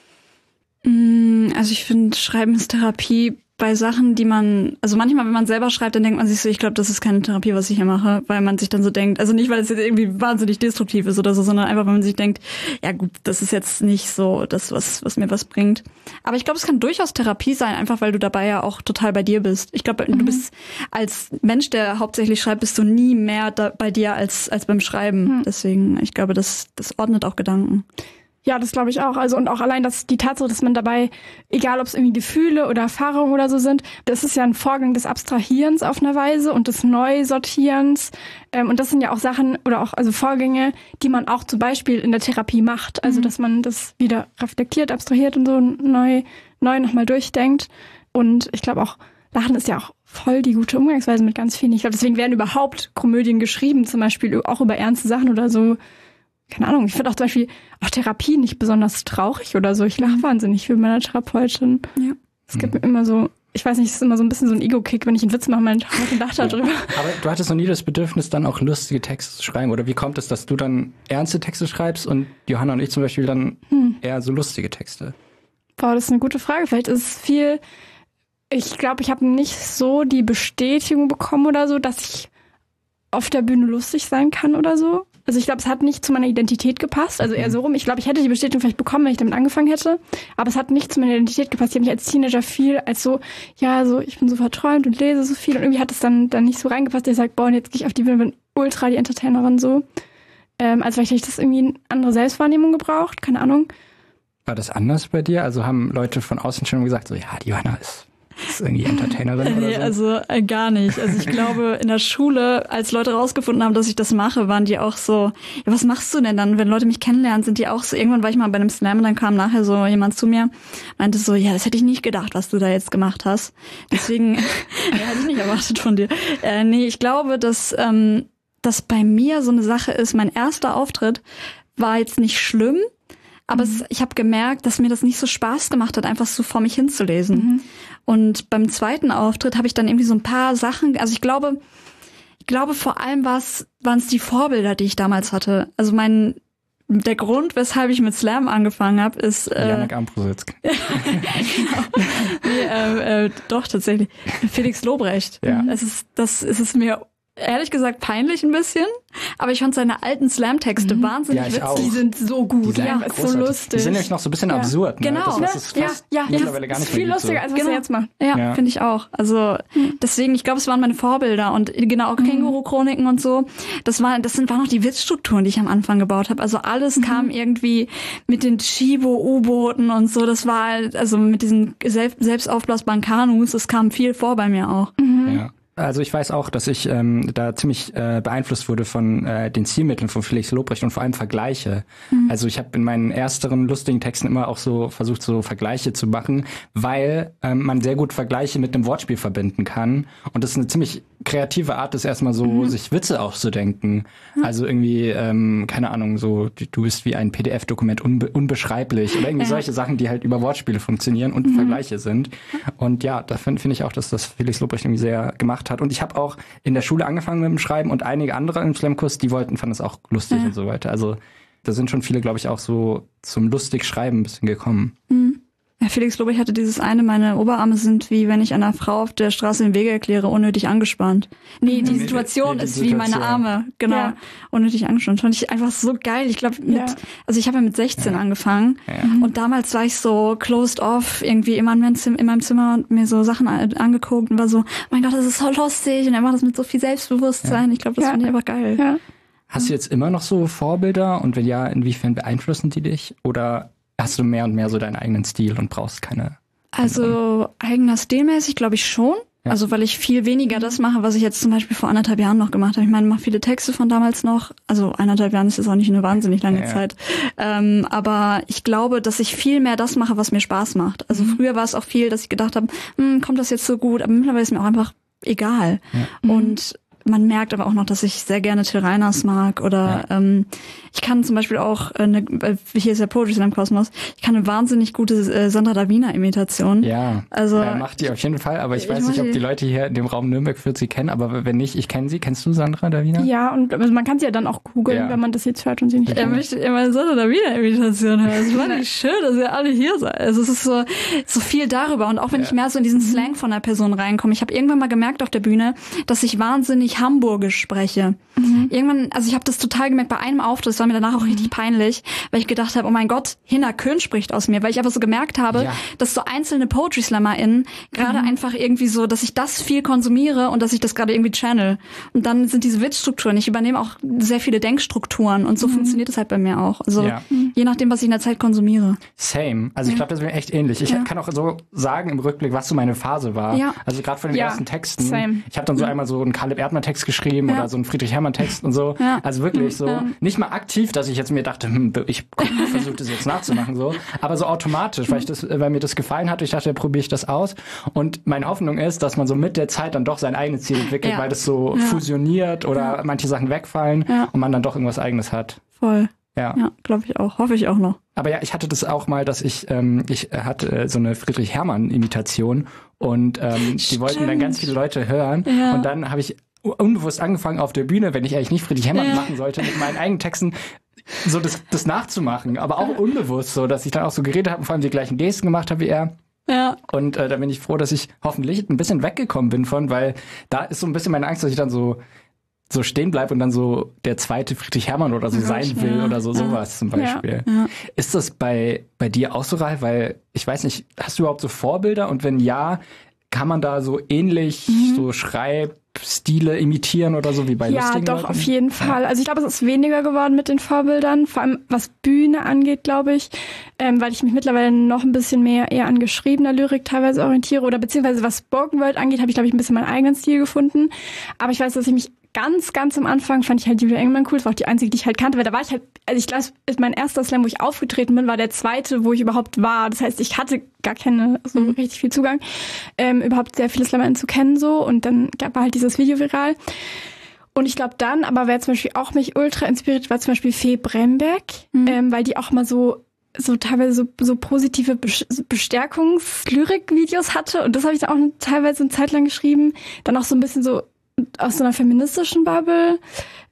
Also ich finde, Schreiben ist Therapie bei Sachen, die man, also manchmal, wenn man selber schreibt, dann denkt man sich so, ich glaube, das ist keine Therapie, was ich hier mache, weil man sich dann so denkt, also nicht, weil es jetzt irgendwie wahnsinnig destruktiv ist oder so, sondern einfach, weil man sich denkt, ja gut, das ist jetzt nicht so das, was was mir was bringt. Aber ich glaube, es kann durchaus Therapie sein, einfach weil du dabei ja auch total bei dir bist. Ich glaube, mhm. du bist als Mensch, der hauptsächlich schreibt, bist du nie mehr da bei dir als als beim Schreiben. Mhm. Deswegen, ich glaube, das das ordnet auch Gedanken. Ja, das glaube ich auch. Also und auch allein dass die Tatsache, dass man dabei, egal ob es irgendwie Gefühle oder Erfahrungen oder so sind, das ist ja ein Vorgang des Abstrahierens auf einer Weise und des Neusortierens. Ähm, und das sind ja auch Sachen oder auch also Vorgänge, die man auch zum Beispiel in der Therapie macht. Also dass man das wieder reflektiert, abstrahiert und so neu neu nochmal durchdenkt. Und ich glaube auch, Lachen ist ja auch voll die gute Umgangsweise mit ganz vielen. Ich glaube, deswegen werden überhaupt Komödien geschrieben, zum Beispiel auch über ernste Sachen oder so. Keine Ahnung, ich finde auch zum Beispiel auch Therapie nicht besonders traurig oder so. Ich lache wahnsinnig viel mit meiner Therapeutin. Ja. Es gibt mhm. mir immer so, ich weiß nicht, es ist immer so ein bisschen so ein Ego-Kick, wenn ich einen Witz mache, meine Therapeutin lacht ja. darüber. Aber du hattest noch nie das Bedürfnis, dann auch lustige Texte zu schreiben? Oder wie kommt es, dass du dann ernste Texte schreibst und Johanna und ich zum Beispiel dann hm. eher so lustige Texte? Boah, das ist eine gute Frage. Vielleicht ist es viel, ich glaube, ich habe nicht so die Bestätigung bekommen oder so, dass ich auf der Bühne lustig sein kann oder so. Also ich glaube, es hat nicht zu meiner Identität gepasst, also eher so rum. Ich glaube, ich hätte die Bestätigung vielleicht bekommen, wenn ich damit angefangen hätte, aber es hat nicht zu meiner Identität gepasst. Ich habe mich als Teenager viel als so, ja, so ich bin so verträumt und lese so viel und irgendwie hat es dann dann nicht so reingepasst. Ich sage, boah, und jetzt gehe ich auf die Bühne, bin ultra die Entertainerin so. Ähm, also vielleicht hätte ich das irgendwie eine andere Selbstwahrnehmung gebraucht, keine Ahnung. War das anders bei dir? Also haben Leute von außen schon gesagt, so ja, die Johanna ist Ist irgendwie Entertainerin oder nee, so? Also äh, gar nicht. Also ich glaube, in der Schule, als Leute rausgefunden haben, dass ich das mache, waren die auch so, ja, was machst du denn dann? Wenn Leute mich kennenlernen, sind die auch so, irgendwann war ich mal bei einem Slam und dann kam nachher so jemand zu mir, meinte so, ja, das hätte ich nicht gedacht, was du da jetzt gemacht hast. Deswegen, ja, hätte ich nicht erwartet von dir. Äh, nee, ich glaube, dass ähm, das bei mir so eine Sache ist, mein erster Auftritt war jetzt nicht schlimm, aber mhm. es, ich habe gemerkt, dass mir das nicht so Spaß gemacht hat, einfach so vor mich hinzulesen. Mhm. Und beim zweiten Auftritt habe ich dann irgendwie so ein paar Sachen, also ich glaube, ich glaube vor allem waren es die Vorbilder, die ich damals hatte. Also mein der Grund, weshalb ich mit Slam angefangen habe, ist äh, Janek Ambrositzk. Genau. nee, äh, äh, doch tatsächlich Felix Lobrecht. Ja. Es ist das es ist mir ehrlich gesagt peinlich ein bisschen, aber ich fand seine alten Slam-Texte mhm. wahnsinnig ja, witzig. Auch. Die sind so gut, die ja, ist so lustig. Die sind nämlich noch so ein bisschen ja. absurd. Ne? Genau. Das, das ist fast ja, ja, mittlerweile gar nicht viel mehr lustiger, so. als was genau. er jetzt macht. Ja, ja. finde ich auch. Also deswegen, ich glaube, es waren meine Vorbilder und genau auch Känguru-Chroniken und so. Das war, das sind waren noch die Witzstrukturen, die ich am Anfang gebaut habe. Also alles mhm. kam irgendwie mit den Chibo-U-Booten und so. Das war also mit diesen selbst, selbst aufblasbaren Kanus. Das kam viel vor bei mir auch. Mhm. Ja. Also ich weiß auch, dass ich ähm, da ziemlich äh, beeinflusst wurde von äh, den Stilmitteln von Felix Lobrecht und vor allem Vergleiche. Mhm. Also ich habe in meinen ersteren lustigen Texten immer auch so versucht, so Vergleiche zu machen, weil ähm, man sehr gut Vergleiche mit einem Wortspiel verbinden kann. Und das ist eine ziemlich kreative Art, das erstmal so mhm. sich Witze auszudenken. Mhm. Also irgendwie, ähm, keine Ahnung, so du bist wie ein P D F-Dokument unbe- unbeschreiblich oder irgendwie ja. solche Sachen, die halt über Wortspiele funktionieren und mhm. Vergleiche sind. Und ja, da finde find ich auch, dass das Felix Lobrecht irgendwie sehr gemacht hat. Und ich habe auch in der Schule angefangen mit dem Schreiben und einige andere im Slam-Kurs, die wollten, fanden es auch lustig ja. und so weiter. Also da sind schon viele, glaube ich, auch so zum lustig Schreiben ein bisschen gekommen. Mhm. Ja, Felix Lobrecht hatte dieses eine, meine Oberarme sind wie wenn ich einer Frau auf der Straße den Weg erkläre, unnötig angespannt. Nee, die Situation nee, die ist Situation. Wie meine Arme, genau, ja. unnötig angespannt. Fand ich einfach so geil. Ich glaube, mit, ja. also ich habe ja mit sechzehn ja. angefangen ja. und damals war ich so closed off, irgendwie immer in meinem Zimmer, in meinem Zimmer und mir so Sachen angeguckt und war so, mein Gott, das ist so lustig und er macht das mit so viel Selbstbewusstsein. Ja. Ich glaube, das ja. fand ich einfach geil. Ja. Hast du jetzt immer noch so Vorbilder und wenn ja, inwiefern beeinflussen die dich oder hast du mehr und mehr so deinen eigenen Stil und brauchst keine... Also eigener Stilmäßig glaube ich schon. Ja. Also weil ich viel weniger das mache, was ich jetzt zum Beispiel vor anderthalb Jahren noch gemacht habe. Ich meine, ich mache viele Texte von damals noch. Also eineinhalb Jahren ist jetzt auch nicht eine wahnsinnig lange ja, ja. Zeit. Ähm, aber ich glaube, dass ich viel mehr das mache, was mir Spaß macht. Also mhm. früher war es auch viel, dass ich gedacht habe, kommt das jetzt so gut? Aber mittlerweile ist mir auch einfach egal. Ja. Und man merkt aber auch noch, dass ich sehr gerne Till Reiners mag oder ja. ähm, ich kann zum Beispiel auch, eine, hier ist ja Poetry Slam Kosmos, ich kann eine wahnsinnig gute äh, Sandra Davina Imitation. Ja, also er macht die auf jeden Fall, aber ich, ich weiß nicht, ob die Leute hier in dem Raum Nürnberg für sie kennen, aber wenn nicht, ich kenne sie. Kennst du Sandra Davina? Ja, und also man kann sie ja dann auch googeln, ja. wenn man das jetzt hört und sie nicht kennt. Er möchte immer eine Sandra Davina Imitation hören. Es war nicht schön, dass ihr alle hier seid. Also es ist so, so viel darüber und auch wenn ja. ich mehr so in diesen Slang von einer Person reinkomme. Ich habe irgendwann mal gemerkt auf der Bühne, dass ich wahnsinnig hamburgisch spreche. Mhm. Irgendwann, also ich habe das total gemerkt bei einem Auftritt, das war mir danach auch richtig peinlich, weil ich gedacht habe, oh mein Gott, Hinna Köhn spricht aus mir, weil ich aber so gemerkt habe, ja. dass so einzelne Poetry-SlammerInnen gerade mhm. einfach irgendwie so, dass ich das viel konsumiere und dass ich das gerade irgendwie channel. Und dann sind diese Witzstrukturen, ich übernehme auch sehr viele Denkstrukturen und so mhm. funktioniert es halt bei mir auch. Also ja. je nachdem, was ich in der Zeit konsumiere. Same. Also ich glaube, das ist mir echt ähnlich. Ich ja. kann auch so sagen im Rückblick, was so meine Phase war. Ja. Also gerade von den ja. ersten Texten. Same. Ich habe dann so mhm. einmal so einen Caleb Erdmann-Text geschrieben ja. oder so einen Friedrich-Hermann-Text und so. Ja. Also wirklich so, ja. nicht mal aktiv, dass ich jetzt mir dachte, hm, ich versuche das jetzt nachzumachen, so, aber so automatisch, weil ich das, weil mir das gefallen hat, ich dachte, ja, probiere ich das aus. Und meine Hoffnung ist, dass man so mit der Zeit dann doch sein eigenes Ziel entwickelt, ja. weil das so ja. fusioniert oder ja. manche Sachen wegfallen ja. und man dann doch irgendwas Eigenes hat. Voll. Ja, ja glaube ich auch. Hoffe ich auch noch. Aber ja, ich hatte das auch mal, dass ich, ähm, ich hatte äh, so eine Friedrich-Hermann-Imitation und ähm, die wollten dann ganz viele Leute hören ja. und dann habe ich unbewusst angefangen auf der Bühne, wenn ich eigentlich nicht Friedrich Hermann ja. machen sollte, mit meinen eigenen Texten so das, das nachzumachen, aber auch unbewusst so, dass ich dann auch so geredet habe und vor allem die gleichen Gesten gemacht habe wie er. Ja. Und äh, da bin ich froh, dass ich hoffentlich ein bisschen weggekommen bin von, weil da ist so ein bisschen meine Angst, dass ich dann so so stehen bleibe und dann so der zweite Friedrich Hermann oder so ja, sein will ja. oder so sowas ja. zum Beispiel. Ja. Ja. Ist das bei bei dir auch so, Ralf? Weil ich weiß nicht, hast du überhaupt so Vorbilder und wenn ja, kann man da so ähnlich mhm. so Schreibstile imitieren oder so wie bei ja, lustigen doch, Leuten? auf jeden Fall. Also ich glaube, es ist weniger geworden mit den Vorbildern, vor allem was Bühne angeht, glaube ich, ähm, weil ich mich mittlerweile noch ein bisschen mehr eher an geschriebener Lyrik teilweise orientiere oder beziehungsweise was Spoken Word angeht, habe ich, glaube ich, ein bisschen meinen eigenen Stil gefunden. Aber ich weiß, dass ich mich ganz, ganz am Anfang fand ich halt Julia Engelmann cool. Das war auch die einzige, die ich halt kannte, weil da war ich halt, also ich glaube, mein erster Slam, wo ich aufgetreten bin, war der zweite, wo ich überhaupt war. Das heißt, ich hatte gar keine, so mhm. richtig viel Zugang, ähm, überhaupt sehr viele SlammerInnen zu kennen, so. Und dann gab, war halt dieses Video viral. Und ich glaube dann, aber wer zum Beispiel auch mich ultra inspiriert, war zum Beispiel Fee Bremberg, mhm. ähm, weil die auch mal so, so teilweise so, so positive Bestärkungs-Lyrik-Videos hatte. Und das habe ich dann auch teilweise eine Zeit lang geschrieben. Dann auch so ein bisschen so aus so einer feministischen Bubble.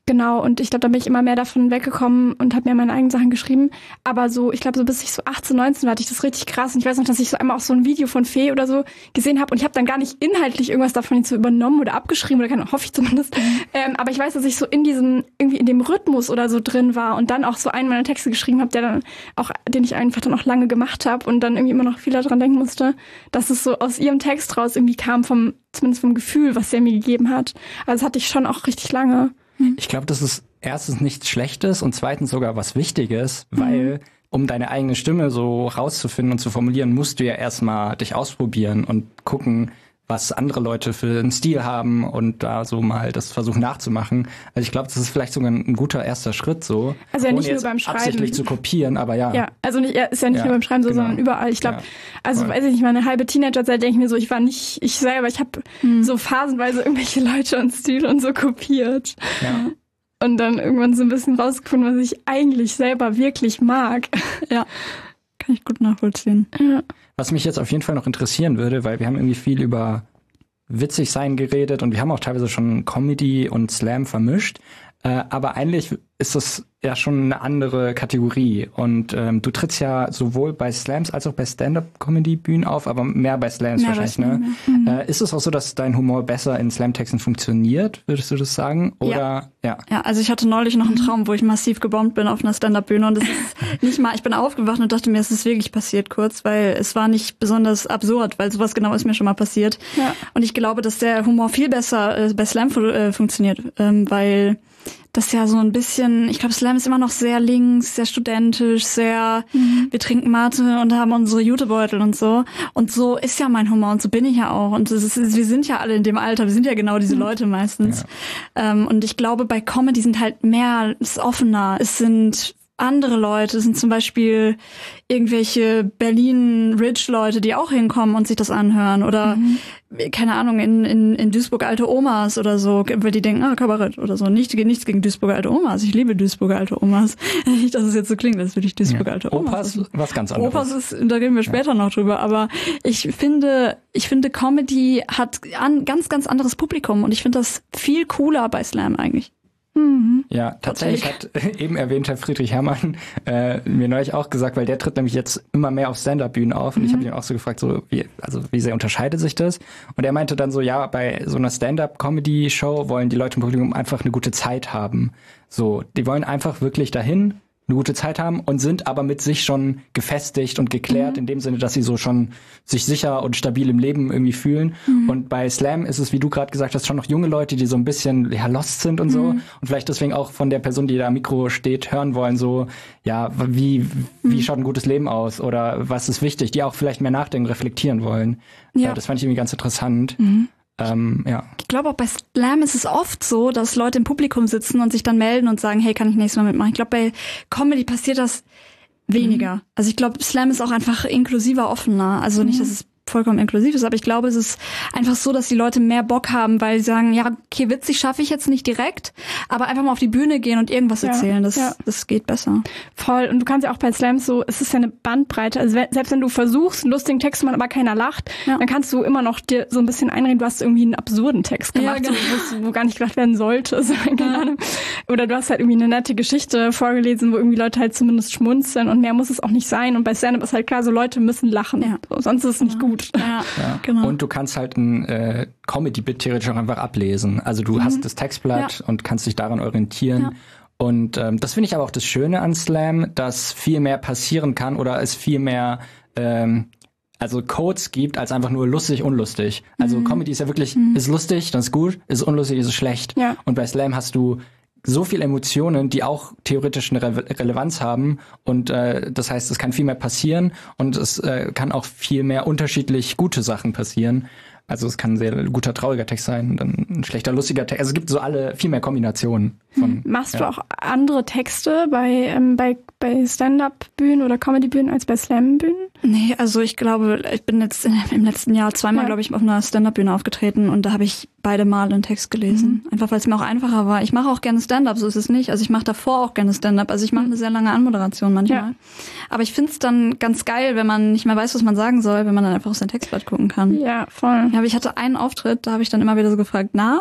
Genau, und ich glaube, da bin ich immer mehr davon weggekommen und habe mir meine eigenen Sachen geschrieben. Aber so, ich glaube, so bis ich so achtzehn, neunzehn war, hatte ich das richtig krass. Und ich weiß noch, dass ich so einmal auch so ein Video von Fee oder so gesehen habe und ich habe dann gar nicht inhaltlich irgendwas davon so übernommen oder abgeschrieben oder keine, hoffe ich zumindest. Mhm. Ähm, aber ich weiß, dass ich so in diesem, irgendwie in dem Rhythmus oder so drin war und dann auch so einen meiner Texte geschrieben habe, der dann auch, den ich einfach dann auch lange gemacht habe und dann irgendwie immer noch viel daran denken musste, dass es so aus ihrem Text raus irgendwie kam, vom, zumindest vom Gefühl, was sie mir gegeben hat. Also das hatte ich schon auch richtig lange. Ich glaube, das ist erstens nichts Schlechtes und zweitens sogar was Wichtiges, weil mhm. um deine eigene Stimme so rauszufinden und zu formulieren, musst du ja erstmal dich ausprobieren und gucken, was andere Leute für einen Stil haben und da so mal das versuchen nachzumachen. Also ich glaube, das ist vielleicht sogar ein guter erster Schritt so. Also ja, nicht ohne nur beim Schreiben. Absichtlich zu kopieren, aber ja. Ja, also nicht, ist ja nicht ja, nur beim Schreiben so, genau. sondern überall. Ich glaube, ja, also weiß ich nicht, meine halbe Teenagerzeit denke ich mir so, ich war nicht ich selber, ich habe mhm. so phasenweise irgendwelche Leute und Stile und so kopiert. Ja. Und dann irgendwann so ein bisschen rausgefunden, was ich eigentlich selber wirklich mag. Ja, kann ich gut nachvollziehen. Ja. Was mich jetzt auf jeden Fall noch interessieren würde, weil wir haben irgendwie viel über witzig sein geredet und wir haben auch teilweise schon Comedy und Slam vermischt. Äh, aber eigentlich ist das ja schon eine andere Kategorie. Und ähm, du trittst ja sowohl bei Slams als auch bei Stand-Up-Comedy-Bühnen auf, aber mehr bei Slams mehr wahrscheinlich, ne? Mhm. Äh, ist es auch so, dass dein Humor besser in Slam-Texten funktioniert, würdest du das sagen? Oder ja. ja. Ja, also ich hatte neulich noch einen Traum, wo ich massiv gebombt bin auf einer Stand-Up-Bühne und es ist nicht mal, ich bin aufgewacht und dachte mir, es ist wirklich passiert kurz, weil es war nicht besonders absurd, weil sowas genau ist mir schon mal passiert. Ja. Und ich glaube, dass der Humor viel besser äh, bei Slam äh, funktioniert, ähm, weil das ja so ein bisschen, ich glaube, Slam ist immer noch sehr links, sehr studentisch, sehr, mhm. wir trinken Mate und haben unsere Jutebeutel und so. Und so ist ja mein Humor und so bin ich ja auch. Und es ist, wir sind ja alle in dem Alter, wir sind ja genau diese Leute meistens. Ja. Ähm, und ich glaube, bei Comedy sind halt mehr, es ist offener, es sind andere Leute, es sind zum Beispiel irgendwelche Berlin-Rich-Leute, die auch hinkommen und sich das anhören oder mhm. keine Ahnung, in, in, in Duisburg alte Omas oder so, weil die denken, ah, Kabarett oder so. Nicht, nichts gegen Duisburger alte Omas. Ich liebe Duisburger alte Omas. Nicht, dass es jetzt so klingt, als würde ich Duisburger ja. alte Omas. Opas, was ganz anderes. Opas ist, da reden wir später ja. noch drüber, aber ich finde, ich finde Comedy hat ein ganz, ganz anderes Publikum und ich finde das viel cooler bei Slam eigentlich. Mhm. Ja, tatsächlich hat eben erwähnter Friedrich Herrmann äh, mir neulich auch gesagt, weil der tritt nämlich jetzt immer mehr auf Stand-Up-Bühnen auf und mhm. ich habe ihn auch so gefragt, so wie, also wie sehr unterscheidet sich das? Und er meinte dann so, ja, bei so einer Stand-Up-Comedy-Show wollen die Leute im Publikum einfach eine gute Zeit haben. So, die wollen einfach wirklich dahin eine gute Zeit haben und sind aber mit sich schon gefestigt und geklärt, mhm. in dem Sinne, dass sie so schon sich sicher und stabil im Leben irgendwie fühlen. Mhm. Und bei Slam ist es, wie du gerade gesagt hast, schon noch junge Leute, die so ein bisschen ja, lost sind und mhm. so. Und vielleicht deswegen auch von der Person, die da am Mikro steht, hören wollen, so, ja, wie, wie mhm. schaut ein gutes Leben aus oder was ist wichtig, die auch vielleicht mehr nachdenken, reflektieren wollen. Ja. Äh, das fand ich irgendwie ganz interessant. Mhm. Ähm, ja. Ich glaube, auch bei Slam ist es oft so, dass Leute im Publikum sitzen und sich dann melden und sagen, hey, kann ich nächstes Mal mitmachen? Ich glaube, bei Comedy passiert das weniger. Mhm. Also ich glaube, Slam ist auch einfach inklusiver, offener. Also nicht, dass es vollkommen inklusiv ist, aber ich glaube, es ist einfach so, dass die Leute mehr Bock haben, weil sie sagen, ja, okay, witzig schaffe ich jetzt nicht direkt, aber einfach mal auf die Bühne gehen und irgendwas ja, erzählen, das, ja. das geht besser. Voll, und du kannst ja auch bei Slams so, es ist ja eine Bandbreite, also selbst wenn du versuchst, einen lustigen Text zu machen, aber keiner lacht, ja. dann kannst du immer noch dir so ein bisschen einreden, du hast irgendwie einen absurden Text gemacht, ja, genau. so, wo gar nicht gelacht werden sollte, so, keine ja. Ahnung. Oder du hast halt irgendwie eine nette Geschichte vorgelesen, wo irgendwie Leute halt zumindest schmunzeln und mehr muss es auch nicht sein und bei Stand-Up ist halt klar, so Leute müssen lachen, ja. so, sonst ist es nicht ja. gut. Ja. Ja. Genau. Und du kannst halt ein äh, Comedy-Bit theoretisch auch einfach ablesen. Also du mhm. hast das Textblatt ja. und kannst dich daran orientieren. Ja. Und ähm, das finde ich aber auch das Schöne an Slam, dass viel mehr passieren kann oder es viel mehr ähm, also Codes gibt, als einfach nur lustig, unlustig. Also mhm. Comedy ist ja wirklich, mhm. ist lustig, dann ist gut, ist unlustig, ist schlecht. Ja. Und bei Slam hast du so viele Emotionen, die auch theoretisch eine Re- Relevanz haben und äh, das heißt, es kann viel mehr passieren und es äh, kann auch viel mehr unterschiedlich gute Sachen passieren. Also es kann ein sehr guter, trauriger Text sein, dann ein schlechter, lustiger Text. Also es gibt so alle viel mehr Kombinationen von. Machst ja. du auch andere Texte bei ähm, bei bei Stand-Up-Bühnen oder Comedy-Bühnen als bei Slam-Bühnen? Nee, also ich glaube, ich bin jetzt im letzten Jahr zweimal, ja. glaube ich, auf einer Stand-Up-Bühne aufgetreten und da habe ich beide Mal einen Text gelesen. Mhm. Einfach, weil es mir auch einfacher war. Ich mache auch gerne Stand-Up, so ist es nicht. Also ich mache davor auch gerne Stand-Up. Also ich mache eine sehr lange Anmoderation manchmal. Ja. Aber ich finde es dann ganz geil, wenn man nicht mehr weiß, was man sagen soll, wenn man dann einfach auf sein Textblatt gucken kann. Ja, voll. Ja, aber ich hatte einen Auftritt, da habe ich dann immer wieder so gefragt, na,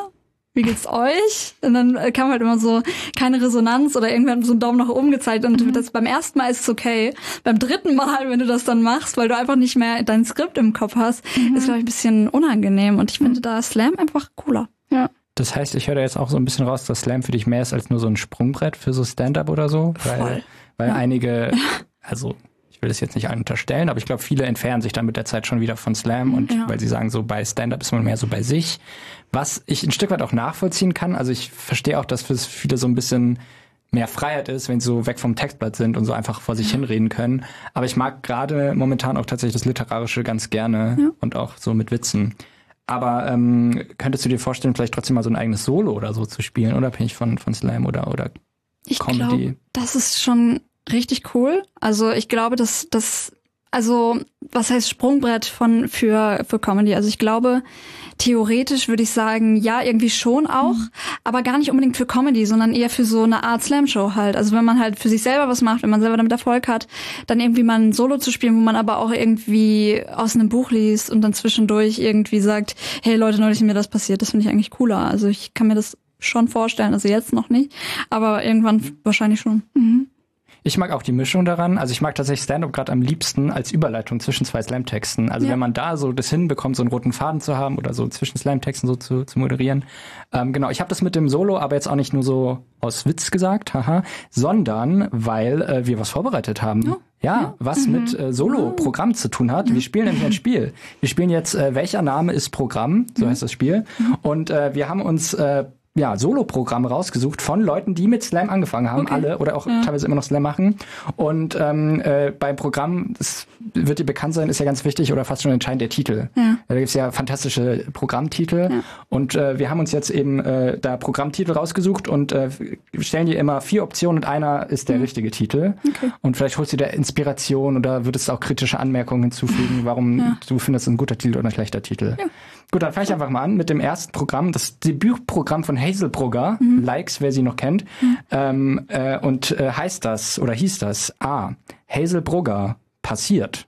wie geht's euch? Und dann kam halt immer so keine Resonanz oder irgendwann so einen Daumen nach oben gezeigt. Und mhm. das beim ersten Mal ist es okay. Beim dritten Mal, wenn du das dann machst, weil du einfach nicht mehr dein Skript im Kopf hast, mhm. ist, glaube ich, ein bisschen unangenehm. Und ich finde da ist Slam einfach cooler. Ja. Das heißt, ich höre da jetzt auch so ein bisschen raus, dass Slam für dich mehr ist als nur so ein Sprungbrett für so Stand-up oder so. Weil, Voll. weil ja. einige, also ich will das jetzt nicht allen unterstellen, aber ich glaube, viele entfernen sich dann mit der Zeit schon wieder von Slam und ja. weil sie sagen, so bei Stand-up ist man mehr so bei sich. Was ich ein Stück weit auch nachvollziehen kann. Also ich verstehe auch, dass für viele so ein bisschen mehr Freiheit ist, wenn sie so weg vom Textblatt sind und so einfach vor sich ja. hinreden können. Aber ich mag gerade momentan auch tatsächlich das Literarische ganz gerne ja. und auch so mit Witzen. Aber ähm, könntest du dir vorstellen, vielleicht trotzdem mal so ein eigenes Solo oder so zu spielen, unabhängig von, von Slam oder, oder ich Comedy? Ich glaube, das ist schon richtig cool. Also ich glaube, dass das, also was heißt Sprungbrett von für für Comedy? Also ich glaube, theoretisch würde ich sagen, ja, irgendwie schon auch, mhm. aber gar nicht unbedingt für Comedy, sondern eher für so eine Art Slam-Show halt. Also wenn man halt für sich selber was macht, wenn man selber damit Erfolg hat, dann irgendwie mal ein Solo zu spielen, wo man aber auch irgendwie aus einem Buch liest und dann zwischendurch irgendwie sagt, hey Leute, neulich ist mir das passiert, das finde ich eigentlich cooler. Also ich kann mir das schon vorstellen, also jetzt noch nicht, aber irgendwann mhm. wahrscheinlich schon. Mhm. Ich mag auch die Mischung daran. Also ich mag tatsächlich Stand-up gerade am liebsten als Überleitung zwischen zwei Slam-Texten. Also ja. wenn man da so das hinbekommt, so einen roten Faden zu haben oder so zwischen Slam-Texten so zu, zu moderieren. Ähm, genau, ich habe das mit dem Solo aber jetzt auch nicht nur so aus Witz gesagt, haha, sondern weil äh, wir was vorbereitet haben. Oh. Ja, ja, was mhm. mit äh, Solo-Programm zu tun hat. Wir spielen nämlich ein Spiel. Wir spielen jetzt äh, Welcher Name ist Programm? So mhm. heißt das Spiel. Mhm. Und äh, wir haben uns äh, ja, Solo-Programme rausgesucht von Leuten, die mit Slam angefangen haben, okay. alle, oder auch ja. teilweise immer noch Slam machen. Und ähm, äh, beim Programm, das wird dir bekannt sein, ist ja ganz wichtig oder fast schon entscheidend der Titel. Ja. Da gibt's ja fantastische Programmtitel. Ja. Und äh, wir haben uns jetzt eben äh, da Programmtitel rausgesucht und äh, stellen dir immer vier Optionen und einer ist der mhm. richtige Titel. Okay. Und vielleicht holst du dir Inspiration oder würdest auch kritische Anmerkungen hinzufügen, warum ja. du findest, ein guter Titel oder ein schlechter Titel. Ja. Gut, dann fange ich einfach mal an mit dem ersten Programm, das Debütprogramm von Hazel Brugger, mhm. Likes, wer sie noch kennt. Mhm. Ähm, äh, und äh, heißt das, oder hieß das, A, Hazel Brugger passiert.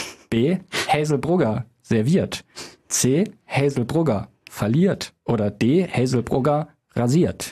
B, Hazel Brugger serviert. C, Hazel Brugger verliert. Oder D, Hazel Brugger rasiert.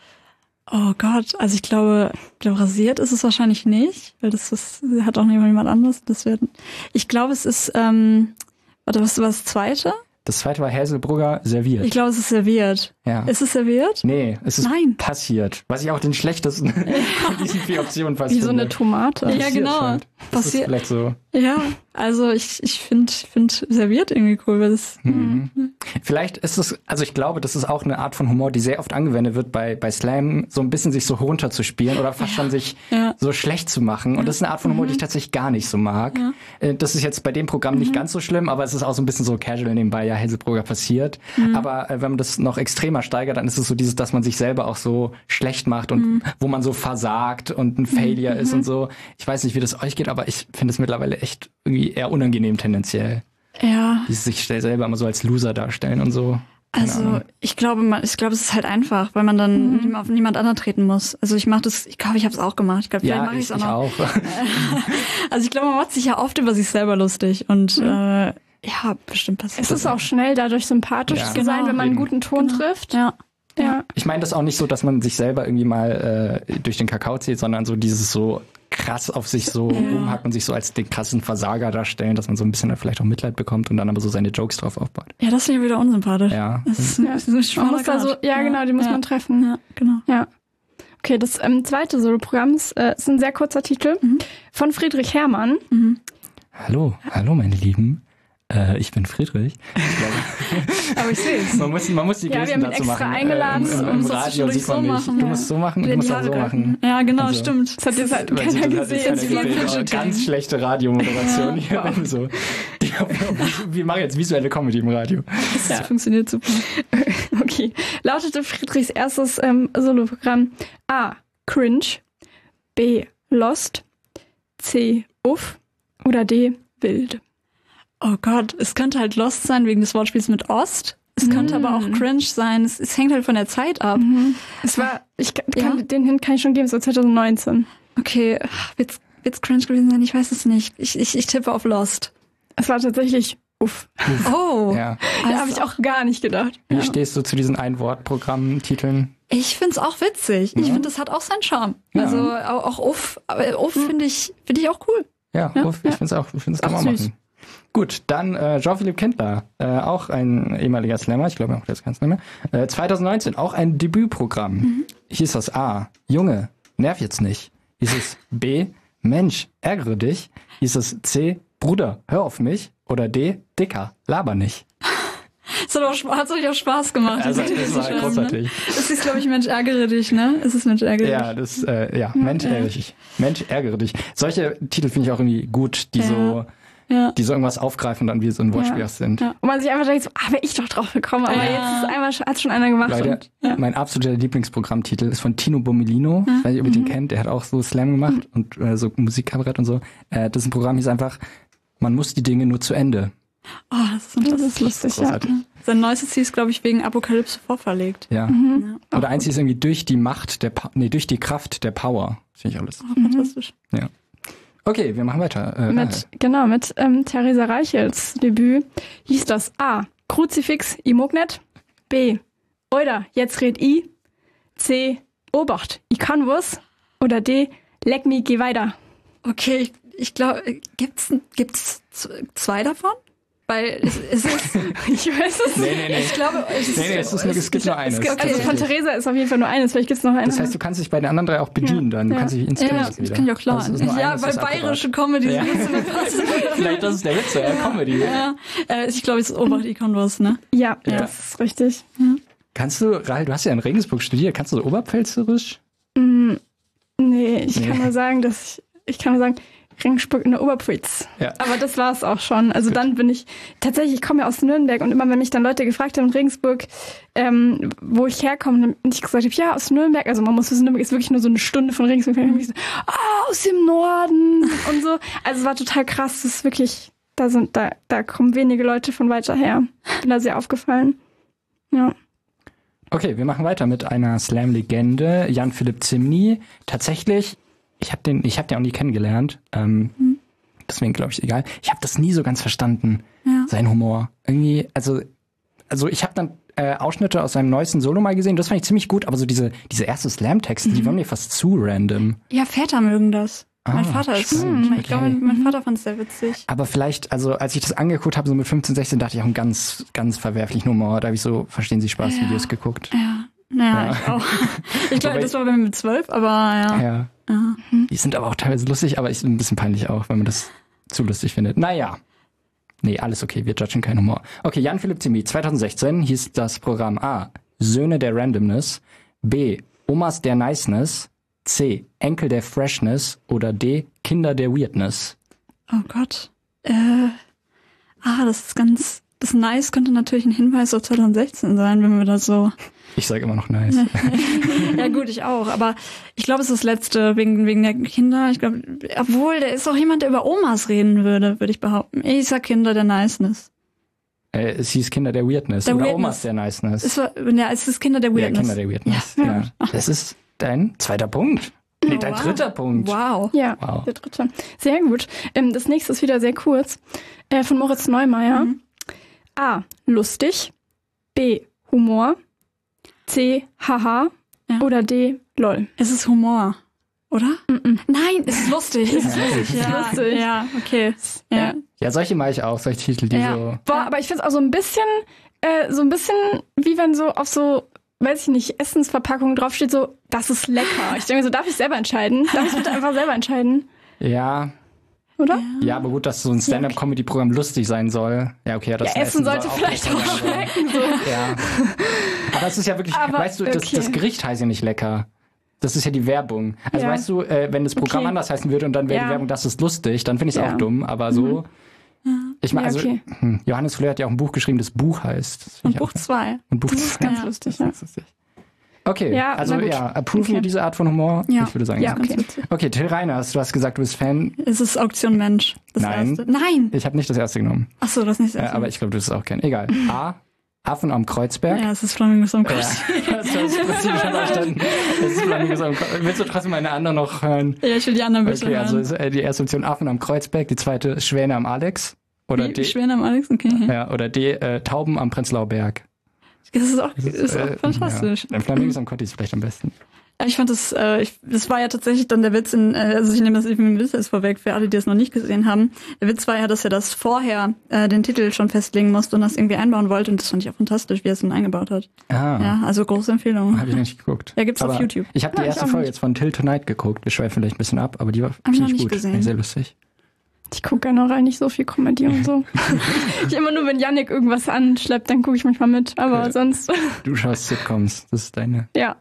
Oh Gott, also ich glaube, der rasiert ist es wahrscheinlich nicht, weil das ist, hat auch niemand anderes. Das wird, ich glaube, es ist, ähm, warte, was war das zweite? Das zweite war Hazel Brugger serviert. Ich glaube, es ist serviert. Ja. Ist es serviert? Nee, es ist Nein. passiert. Was ich auch den schlechtesten von diesen vier Optionen fast Wie finde. so eine Tomate. Passiert ja, genau. Halt. Das passiert. Ist vielleicht so. Ja, also ich ich finde find serviert irgendwie cool, weil das mhm. Mhm. Vielleicht ist es, also ich glaube, das ist auch eine Art von Humor, die sehr oft angewendet wird bei bei Slam, so ein bisschen sich so runterzuspielen oder fast ja. schon sich ja. so schlecht zu machen. Und das ist eine Art von Humor, mhm. die ich tatsächlich gar nicht so mag. Ja. Das ist jetzt bei dem Programm mhm. nicht ganz so schlimm, aber es ist auch so ein bisschen so casual nebenbei, ja, Hazel Brugger passiert. Mhm. Aber äh, wenn man das noch extremer steigert, dann ist es so dieses, dass man sich selber auch so schlecht macht und mhm. wo man so versagt und ein Failure mhm. ist und so. Ich weiß nicht, wie das euch geht, aber ich finde es mittlerweile echt irgendwie eher unangenehm tendenziell. Ja. Die sich selber immer so als Loser darstellen und so. Keine also Ahnung. ich glaube, man, ich glaube, es ist halt einfach, weil man dann mhm. auf niemand anderen treten muss. Also ich mache das, ich glaube, ich habe es auch gemacht. Ich glaube, vielleicht ja, mache ich es auch ich noch. Auch. Also ich glaube, man macht sich ja oft über sich selber lustig und mhm. äh, ja, bestimmt passiert. Es ist auch schnell, dadurch sympathisch ja. zu sein, wenn man einen guten Ton genau. trifft. Ja. Ja. Ich meine das auch nicht so, dass man sich selber irgendwie mal äh, durch den Kakao zieht, sondern so dieses so krass auf sich so ja. rum hat man sich so als den krassen Versager darstellen, dass man so ein bisschen vielleicht auch Mitleid bekommt und dann aber so seine Jokes drauf aufbaut. Ja, das ist ja wieder unsympathisch. Ja. Das ist, ja. Das ist man muss da so, ja, ja genau, die muss ja. man treffen. Ja, genau. Ja. Okay, das ähm, zweite Soloprogramm ist, äh, ist ein sehr kurzer Titel mhm. von Friedrich Herrmann. Mhm. Hallo, hallo meine Lieben. Äh, ich bin Friedrich. Aber ich sehe es. Man muss, man muss die ja, Gesten dazu machen. Eingeladen, äh, Im, im, im Radio sieht man so mich. Machen, du ja. musst so machen und du musst auch so machen. Ja, genau, also, stimmt. Das hat jetzt halt das keiner das gesehen. Keiner gesehen. Oh, ganz schlechte Radiomoderation ja, hier. wow. Wenn so. Wir machen jetzt visuelle Comedy im Radio. Das ja. funktioniert super. Okay. Lautete Friedrichs erstes ähm, Soloprogramm A. Cringe, B. Lost, C. Uff oder D. Wild. Oh Gott, es könnte halt Lost sein wegen des Wortspiels mit Ost. Es mm. könnte aber auch Cringe sein. Es, es hängt halt von der Zeit ab. Mhm. Es war, ich kann, ja? den Hint kann ich schon geben, so zwanzig neunzehn. Okay, wird's, wird's Cringe gewesen sein? Ich weiß es nicht. Ich, ich, ich tippe auf Lost. Es war tatsächlich Uff. Oh. Ja. Da habe ich auch gar nicht gedacht. Wie Ja. stehst du zu diesen Ein-Wort-Programm-Titeln? Ich find's auch witzig. Ich Ja. finde, das hat auch seinen Charme. Ja. Also auch, auch Uff, aber Uff finde ich, finde ich auch cool. Ja, Ja, Uff, ich ja. finde es auch, ich finde es kann Ach, man süß. machen. Gut, dann äh, Jean-Philippe Kindler, äh, auch ein ehemaliger Slammer, ich glaube auch, der ist kein Slammer. Äh, zwanzig neunzehn, auch ein Debütprogramm. Mhm. Hieß das A, Junge, nerv jetzt nicht. Hieß es B, Mensch, ärgere dich. Hieß es C, Bruder, hör auf mich. Oder D, Dicker, laber nicht. Es hat, auch, Sp- hat euch auch Spaß gemacht. Also, diese das Titel war zu schreiben, großartig. Ne? Das ist, glaube ich, Mensch, ärgere dich, ne? Es ist Mensch, ärgere Ja, dich. das, äh, ja, Mensch, ärgere dich. Mensch, ärgere dich. Solche Titel finde ich auch irgendwie gut, die Ja. so, Ja. die so irgendwas aufgreifen und dann wie so ein Wortspiel Ja. sind. Ja. Und man sich einfach denkt, so, ah, wäre ich doch drauf gekommen. Aber Ja. jetzt ist einmal, hat schon einer gemacht. Leute, Und, ja. mein absoluter Lieblingsprogrammtitel ist von Tino Bommelino. Ich weiß nicht, ob ihr den kennt. Der hat auch so Slam gemacht und äh, so Musikkabarett und so. Äh, das ist ein Programm, hieß einfach, man muss die Dinge nur zu Ende. Oh, das ist fantastisch. Das ist lustig, ja. Großartig. Sein neuestes hieß, glaube ich, wegen Apokalypse vorverlegt. Ja. Mhm. Oder eins hieß irgendwie durch die Macht der, pa nee, durch die Kraft der Power. Das finde ich auch lustig. Oh, fantastisch. Ja. Okay, wir machen weiter. Äh, Mit, genau, mit ähm, Theresa Reichels Debüt hieß das A. Kruzifix i Mognet, B. Oida, jetzt red i, C. Obacht, i kann was oder D. Leck mi, geh weiter. Okay, ich, ich glaube, gibt's, gibt's z- zwei davon? Weil es, es ist, Ich weiß es nee, nee, nee. ich glaube, es ist, Nee, nee, es, ist nur, es gibt nur eines. gibt- Also von Theresa ist auf jeden Fall nur eines, vielleicht gibt es noch eine. Das heißt, du kannst dich bei den anderen drei auch bedienen dann. Du Ja. kannst dich ja, inspirieren. das wieder. kann ich auch klar. Also es ist nur Ja, eines, weil das ist akkurat. bayerische Comedy Ja. sind nicht so mir passen. Vielleicht das ist der Witz, ja, Comedy. Ja, äh, ich glaube, es ist Obacht, i kann was, ne? Ja, Ja. das ist richtig. Kannst du, Rahel, du hast ja in Regensburg studiert, kannst du so Oberpfälzerisch? Nee, ich Nee. kann nur sagen, dass ich, ich kann nur sagen, Regensburg in der Oberpfalz. Ja. Aber das war es auch schon. Also dann bin ich, tatsächlich, ich komme ja aus Nürnberg und immer wenn mich dann Leute gefragt haben in Regensburg, ähm, wo ich herkomme, dann bin ich gesagt habe, ja, aus Nürnberg. Also man muss wissen, Nürnberg ist wirklich nur so eine Stunde von Regensburg. Und dann hab ich so, ah, aus dem Norden und so. Also es war total krass. Das ist wirklich, da sind, da, da kommen wenige Leute von weiter her. Bin da sehr aufgefallen. Ja. Okay, wir machen weiter mit einer Slam-Legende, Jan-Philipp Zimny. Tatsächlich, ich habe den, ich habe den auch nie kennengelernt. Ähm, Mhm. Deswegen glaube ich, egal. Ich habe das nie so ganz verstanden, Ja. sein Humor. Irgendwie, also, also ich habe dann äh, Ausschnitte aus seinem neuesten Solo mal gesehen. Das fand ich ziemlich gut. Aber so diese, diese erste Slam-Texte, Mhm. die waren mir fast zu random. Ja, Väter mögen das. mein Ah, Vater ist, stimmt, ich glaube, okay. mein Vater fand es sehr witzig. Aber vielleicht, also als ich das angeguckt habe, so mit fünfzehn, sechzehn, dachte ich auch einen ganz, ganz verwerflichen Humor. Da habe ich so Verstehen Sie Spaß-Videos Ja. geguckt. Ja, naja, Ja. ich auch. Ich glaube, Wobei- das war bei mir mit zwölf, aber ja. Ja. ja. Die sind aber auch teilweise lustig, aber ich ein bisschen peinlich auch, wenn man das zu lustig findet. Naja. Nee, alles okay, wir judgen keinen Humor. Okay, Jan-Philipp Zimny, zwanzig sechzehn hieß das Programm A. Söhne der Randomness, B. Omas der Niceness, C. Enkel der Freshness oder D. Kinder der Weirdness. Oh Gott. Äh, ah, das ist ganz, das Nice könnte natürlich ein Hinweis auf zwanzig sechzehn sein, wenn wir das so. Ich sage immer noch nice. Ja gut, ich auch, aber ich glaube, es ist das Letzte wegen, wegen der Kinder. Ich glaube, obwohl, der ist auch jemand, der über Omas reden würde, würde ich behaupten. Ich sag Kinder der Niceness. Äh, es hieß Kinder der Weirdness Der oder Weirdness. Omas der Niceness. Es war, ja, es ist Kinder der Ja, Weirdness. Kinder der Weirdness. Ja. Ja. Das ist dein zweiter Punkt. Nee, dein wow. dritter Punkt. Wow. Ja, Wow. der dritte. Sehr gut. Ähm, das nächste ist wieder sehr kurz. Äh, von Moritz Neumeier. Mhm. A. Lustig. B. Humor. C. Haha. Ja. Oder D. Lol. Es ist Humor, oder? Mm-mm. Nein, es ist lustig. Es ist lustig. ist Ja, lustig. ja, okay. Ja. Ja, solche mache ich auch, solche Titel, die Ja. so... Boah, aber ich finde es auch so ein bisschen, äh, so ein bisschen wie wenn so auf so, weiß ich nicht, Essensverpackungen draufsteht, so, das ist lecker. Ich denke so, darf ich selber entscheiden? Darf ich bitte einfach selber entscheiden? Ja, Oder? ja, aber gut, dass so ein Stand-Up-Comedy-Programm lustig sein soll. Ja, okay, das Ja, Essen soll sollte vielleicht lecker auch sein. schmecken. So. Ja. Aber es ist ja wirklich, Aber, weißt du, das, okay. das Gericht heißt ja nicht lecker. Das ist ja die Werbung. Also Ja. weißt du, äh, wenn das Programm Okay. anders heißen würde und dann wäre Ja. die Werbung, das ist lustig, dann finde ich es Ja. auch dumm. Aber so, ich meine, Ja, also okay. hm, Johannes Fleur hat ja auch ein Buch geschrieben, das Buch heißt. Das find Und ich Buch auch- zwei. Und Buch Das ist ganz Ja. lustig, Das ja. ist lustig. Okay, Ja, also na gut. ja, approven Okay. wir diese Art von Humor? Ja. Ich würde sagen, Ja, ja. okay. Okay, Till Reiners, du hast gesagt, du bist Fan. Es ist Auktion Mensch. Das Nein. erste. Nein. Ich habe nicht das erste genommen, Ach so, das ist nicht das äh, erste. aber ich glaube, du wirst es auch kennen. Egal. A. Affen am Kreuzberg. Ja, es ist Flamingos am Ja, Kopf. das ist das Prinzip schon verstanden. Das ist Flamingos am Kreuz- Willst du trotzdem eine andere noch hören? Ja, ich will die anderen bitte Okay, also hören. ist, äh, die erste Option Affen am Kreuzberg, die zweite Schwäne am Alex Oder Wie, D. Schwäne am Alex, okay. Ja, oder D. Äh, Tauben am Prenzlauer Berg. Das ist auch, das ist, ist äh, auch fantastisch. Ja. Flamingos am Kotti ist vielleicht am besten. Ich fand das, äh, ich, das war ja tatsächlich dann der Witz in, äh, also ich nehme das eben mit Witz vorweg, für alle, die das noch nicht gesehen haben. Der Witz war ja, dass er das vorher äh, den Titel schon festlegen musste und das irgendwie einbauen wollte und das fand ich auch fantastisch, wie er es dann eingebaut hat. Ah. Ja, also große Empfehlung. Habe ich nicht geguckt. Ja, gibt's aber auf YouTube. Ich habe die Ja, erste ich auch Folge nicht. jetzt von Till Tonight geguckt. Wir schweifen vielleicht ein bisschen ab, aber die war Hab ich noch ziemlich nicht gut. gesehen. Fand ich sehr lustig. Ich gucke generell nicht so viel Comedy und so. Ich immer nur, wenn Yannick irgendwas anschleppt, dann gucke ich manchmal mit. Aber Ja. sonst, Du schaust Sitcoms. Das ist deine. ja.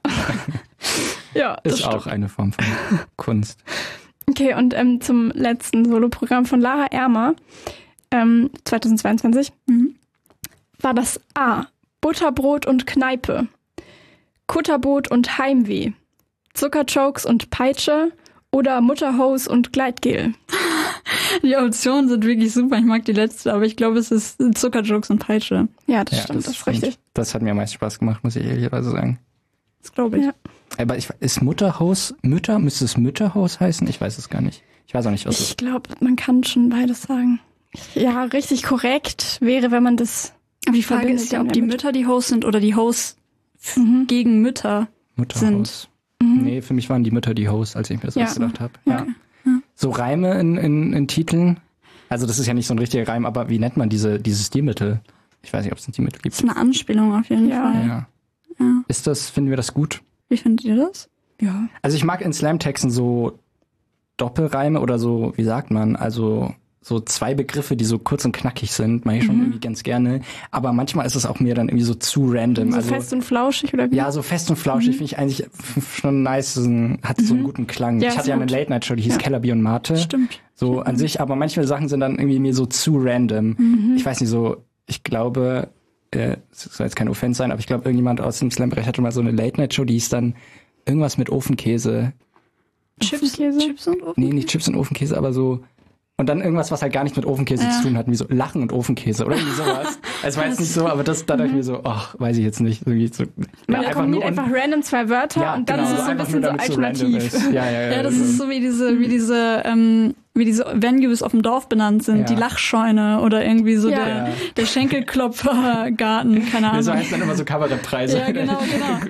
Ja, das Ist stimmt. auch eine Form von Kunst. Okay, und ähm, zum letzten Soloprogramm von Lara Ermer, ähm, zweitausendzweiundzwanzig, Mhm. war das A. Butterbrot und Kneipe, Kutterboot und Heimweh, Zuckerjokes und Peitsche oder Mutterhose und Gleitgel. Die Optionen sind wirklich super. Ich mag die letzte, aber ich glaube, es ist Zuckerjokes und Peitsche. Ja, das Ja, stimmt, das ist stimmt. richtig. Das hat mir am meisten Spaß gemacht, muss ich ehrlicherweise sagen. Das glaube ich. Ja. Aber ich, ist Mutterhaus, Mütter, müsste es Mütterhaus heißen? Ich weiß es gar nicht. Ich weiß auch nicht, was es Ich ist. glaube, man kann schon beides sagen. Ja, richtig korrekt wäre, wenn man das... Aber die Frage Verbindet ist ja, dann ob die damit. Mütter die Hosts sind oder die Hosts f- Mhm. gegen Mütter. Mutterhaus. Mhm. Nee, für mich waren die Mütter die Hosts, als ich mir das Ja. ausgedacht habe. Ja. Okay. Ja. So Reime in, in, in Titeln. Also das ist ja nicht so ein richtiger Reim, aber wie nennt man diese, diese Stilmittel? Ich weiß nicht, ob es ein Stilmittel Das gibt. ist eine Anspielung auf jeden Ja. Fall. Ja. Ja. Ist das, finden wir das gut? Wie findet ihr das? Ja. Also ich mag in Slam-Texten so Doppelreime oder so, wie sagt man, also so zwei Begriffe, die so kurz und knackig sind, mache ich schon Mhm. irgendwie ganz gerne. Aber manchmal ist es auch mir dann irgendwie so zu random. So also fest und flauschig oder wie? ja, so fest und flauschig finde ich eigentlich schon nice, so ein- hat so einen guten Klang. Ja, ich ist hatte ja eine gut. Late-Night-Show, die hieß Kellerbier und Mate. Stimmt. So an sich, aber manche Sachen sind dann irgendwie mir so zu random. Ich weiß nicht, so, ich glaube, äh, es soll jetzt kein Offense sein, aber ich glaube, irgendjemand aus dem Slam-Bereich hatte mal so eine Late-Night-Show, die hieß dann irgendwas mit Ofenkäse. Chips, Ofenkäse? Chips und Ofen? Nee, nicht Chips und Ofenkäse, aber so. Und dann irgendwas, was halt gar nichts mit Ofenkäse Ja. zu tun hat, wie so Lachen und Ofenkäse oder irgendwie sowas. Es war jetzt nicht so, aber das, da dachte ich mir so, ach, weiß ich jetzt nicht. Irgendwie so, Man ja, kombiniert nur- einfach random zwei Wörter ja, und dann genau, ist es so ein einfach bisschen nur, so damit's random alternativ. ist. Ja, ja, ja. Ja, das also- ist so wie diese, wie diese, ähm, wie diese Venues auf dem Dorf benannt sind, Ja. die Lachscheune oder irgendwie so Ja. der, der Schenkelklopfergarten, keine Ja, Ahnung. so heißt dann immer so Kabarettpreise. Ja, genau, genau.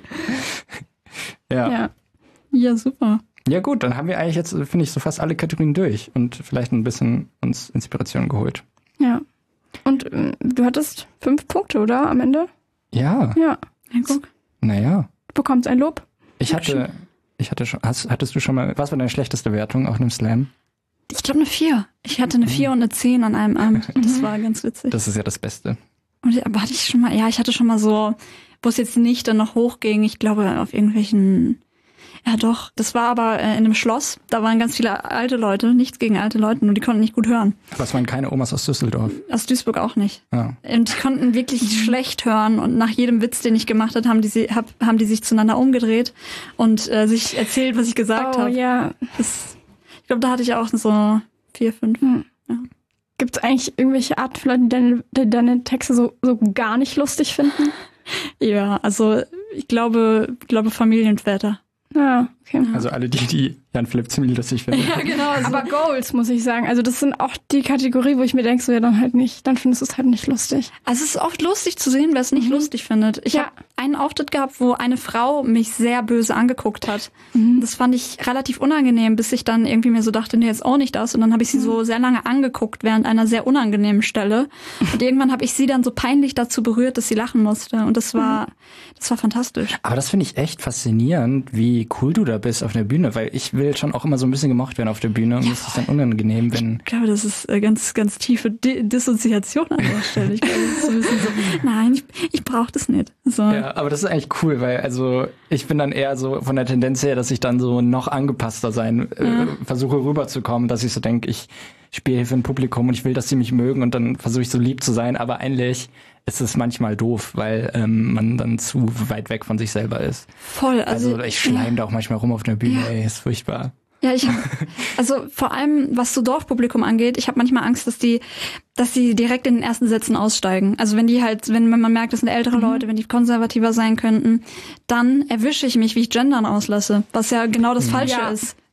Ja. Ja. Ja, super. Ja gut, dann haben wir eigentlich jetzt, finde ich, so fast alle Kategorien durch und vielleicht ein bisschen uns Inspiration geholt. Ja. Und ähm, du hattest fünf Punkte, oder? Am Ende? Ja, Ja. Ja, guck. naja. Du bekommst ein Lob. Ich hatte, ich hatte schon, hast, hattest du schon mal, was war deine schlechteste Wertung auf einem Slam? Ich glaube eine vier. Ich hatte eine vier und eine zehn an einem Abend. Das war ganz witzig. Das ist ja das Beste. Und, aber hatte ich schon mal, ja, ich hatte schon mal so, wo es jetzt nicht dann noch hochging, ich glaube auf irgendwelchen, ja doch, das war aber äh, in einem Schloss, da waren ganz viele alte Leute, nichts gegen alte Leute, nur die konnten nicht gut hören. Was waren keine Omas aus Düsseldorf? Aus Duisburg auch nicht. Ja. Und die konnten wirklich schlecht hören und nach jedem Witz, den ich gemacht habe, haben die, sie, hab, haben die sich zueinander umgedreht und äh, sich erzählt, was ich gesagt oh habe. ja. Das, ich glaube, da hatte ich auch so vier, fünf. Hm. Gibt es eigentlich irgendwelche Art von Leuten, die deine, die deine Texte so, so gar nicht lustig finden? Ja, also ich glaube, ich glaube Familienväter. Ja, okay. Also alle die, die Jan Philipp ziemlich lustig finden. Ja, genau. Also, Aber Goals, muss ich sagen. Also das sind auch die Kategorie, wo ich mir denke, so ja, dann halt nicht. Dann findest du es halt nicht lustig. also es ist oft lustig zu sehen, wer es nicht lustig findet. Ich Ja. habe einen Auftritt gehabt, wo eine Frau mich sehr böse angeguckt hat. Das fand ich relativ unangenehm, bis ich dann irgendwie mir so dachte, nee, jetzt auch nicht das. Und dann habe ich sie so sehr lange angeguckt während einer sehr unangenehmen Stelle. Und irgendwann habe ich sie dann so peinlich dazu berührt, dass sie lachen musste. Und das war, das war fantastisch. Aber das finde ich echt faszinierend, wie cool du da bist auf der Bühne, weil ich will schon auch immer so ein bisschen gemocht werden auf der Bühne und es ist dann unangenehm, wenn... Ich glaube, das ist äh, ganz, ganz tiefe Di- Dissoziation an der Stelle. Ich glaube, das ist so ein bisschen so, nein, ich, ich brauche das nicht. So. Ja, aber das ist eigentlich cool, weil also ich bin dann eher so von der Tendenz her, dass ich dann so noch angepasster sein, äh, versuche rüberzukommen, dass ich so denke, ich spiele hier für ein Publikum und ich will, dass sie mich mögen und dann versuche ich so lieb zu sein, aber eigentlich ist es manchmal doof, weil ähm, man dann zu weit weg von sich selber ist. Voll. Also, Also ich schleim da auch manchmal rum auf der Bühne, Ja. ey, ist furchtbar. Ja, ich hab, also vor allem was so Dorfpublikum angeht, ich habe manchmal Angst, dass die, dass die direkt in den ersten Sätzen aussteigen. Also wenn die halt, wenn man merkt, das sind ältere Leute, wenn die konservativer sein könnten, dann erwische ich mich, wie ich Gendern auslasse, was ja genau das Falsche Ja. ist.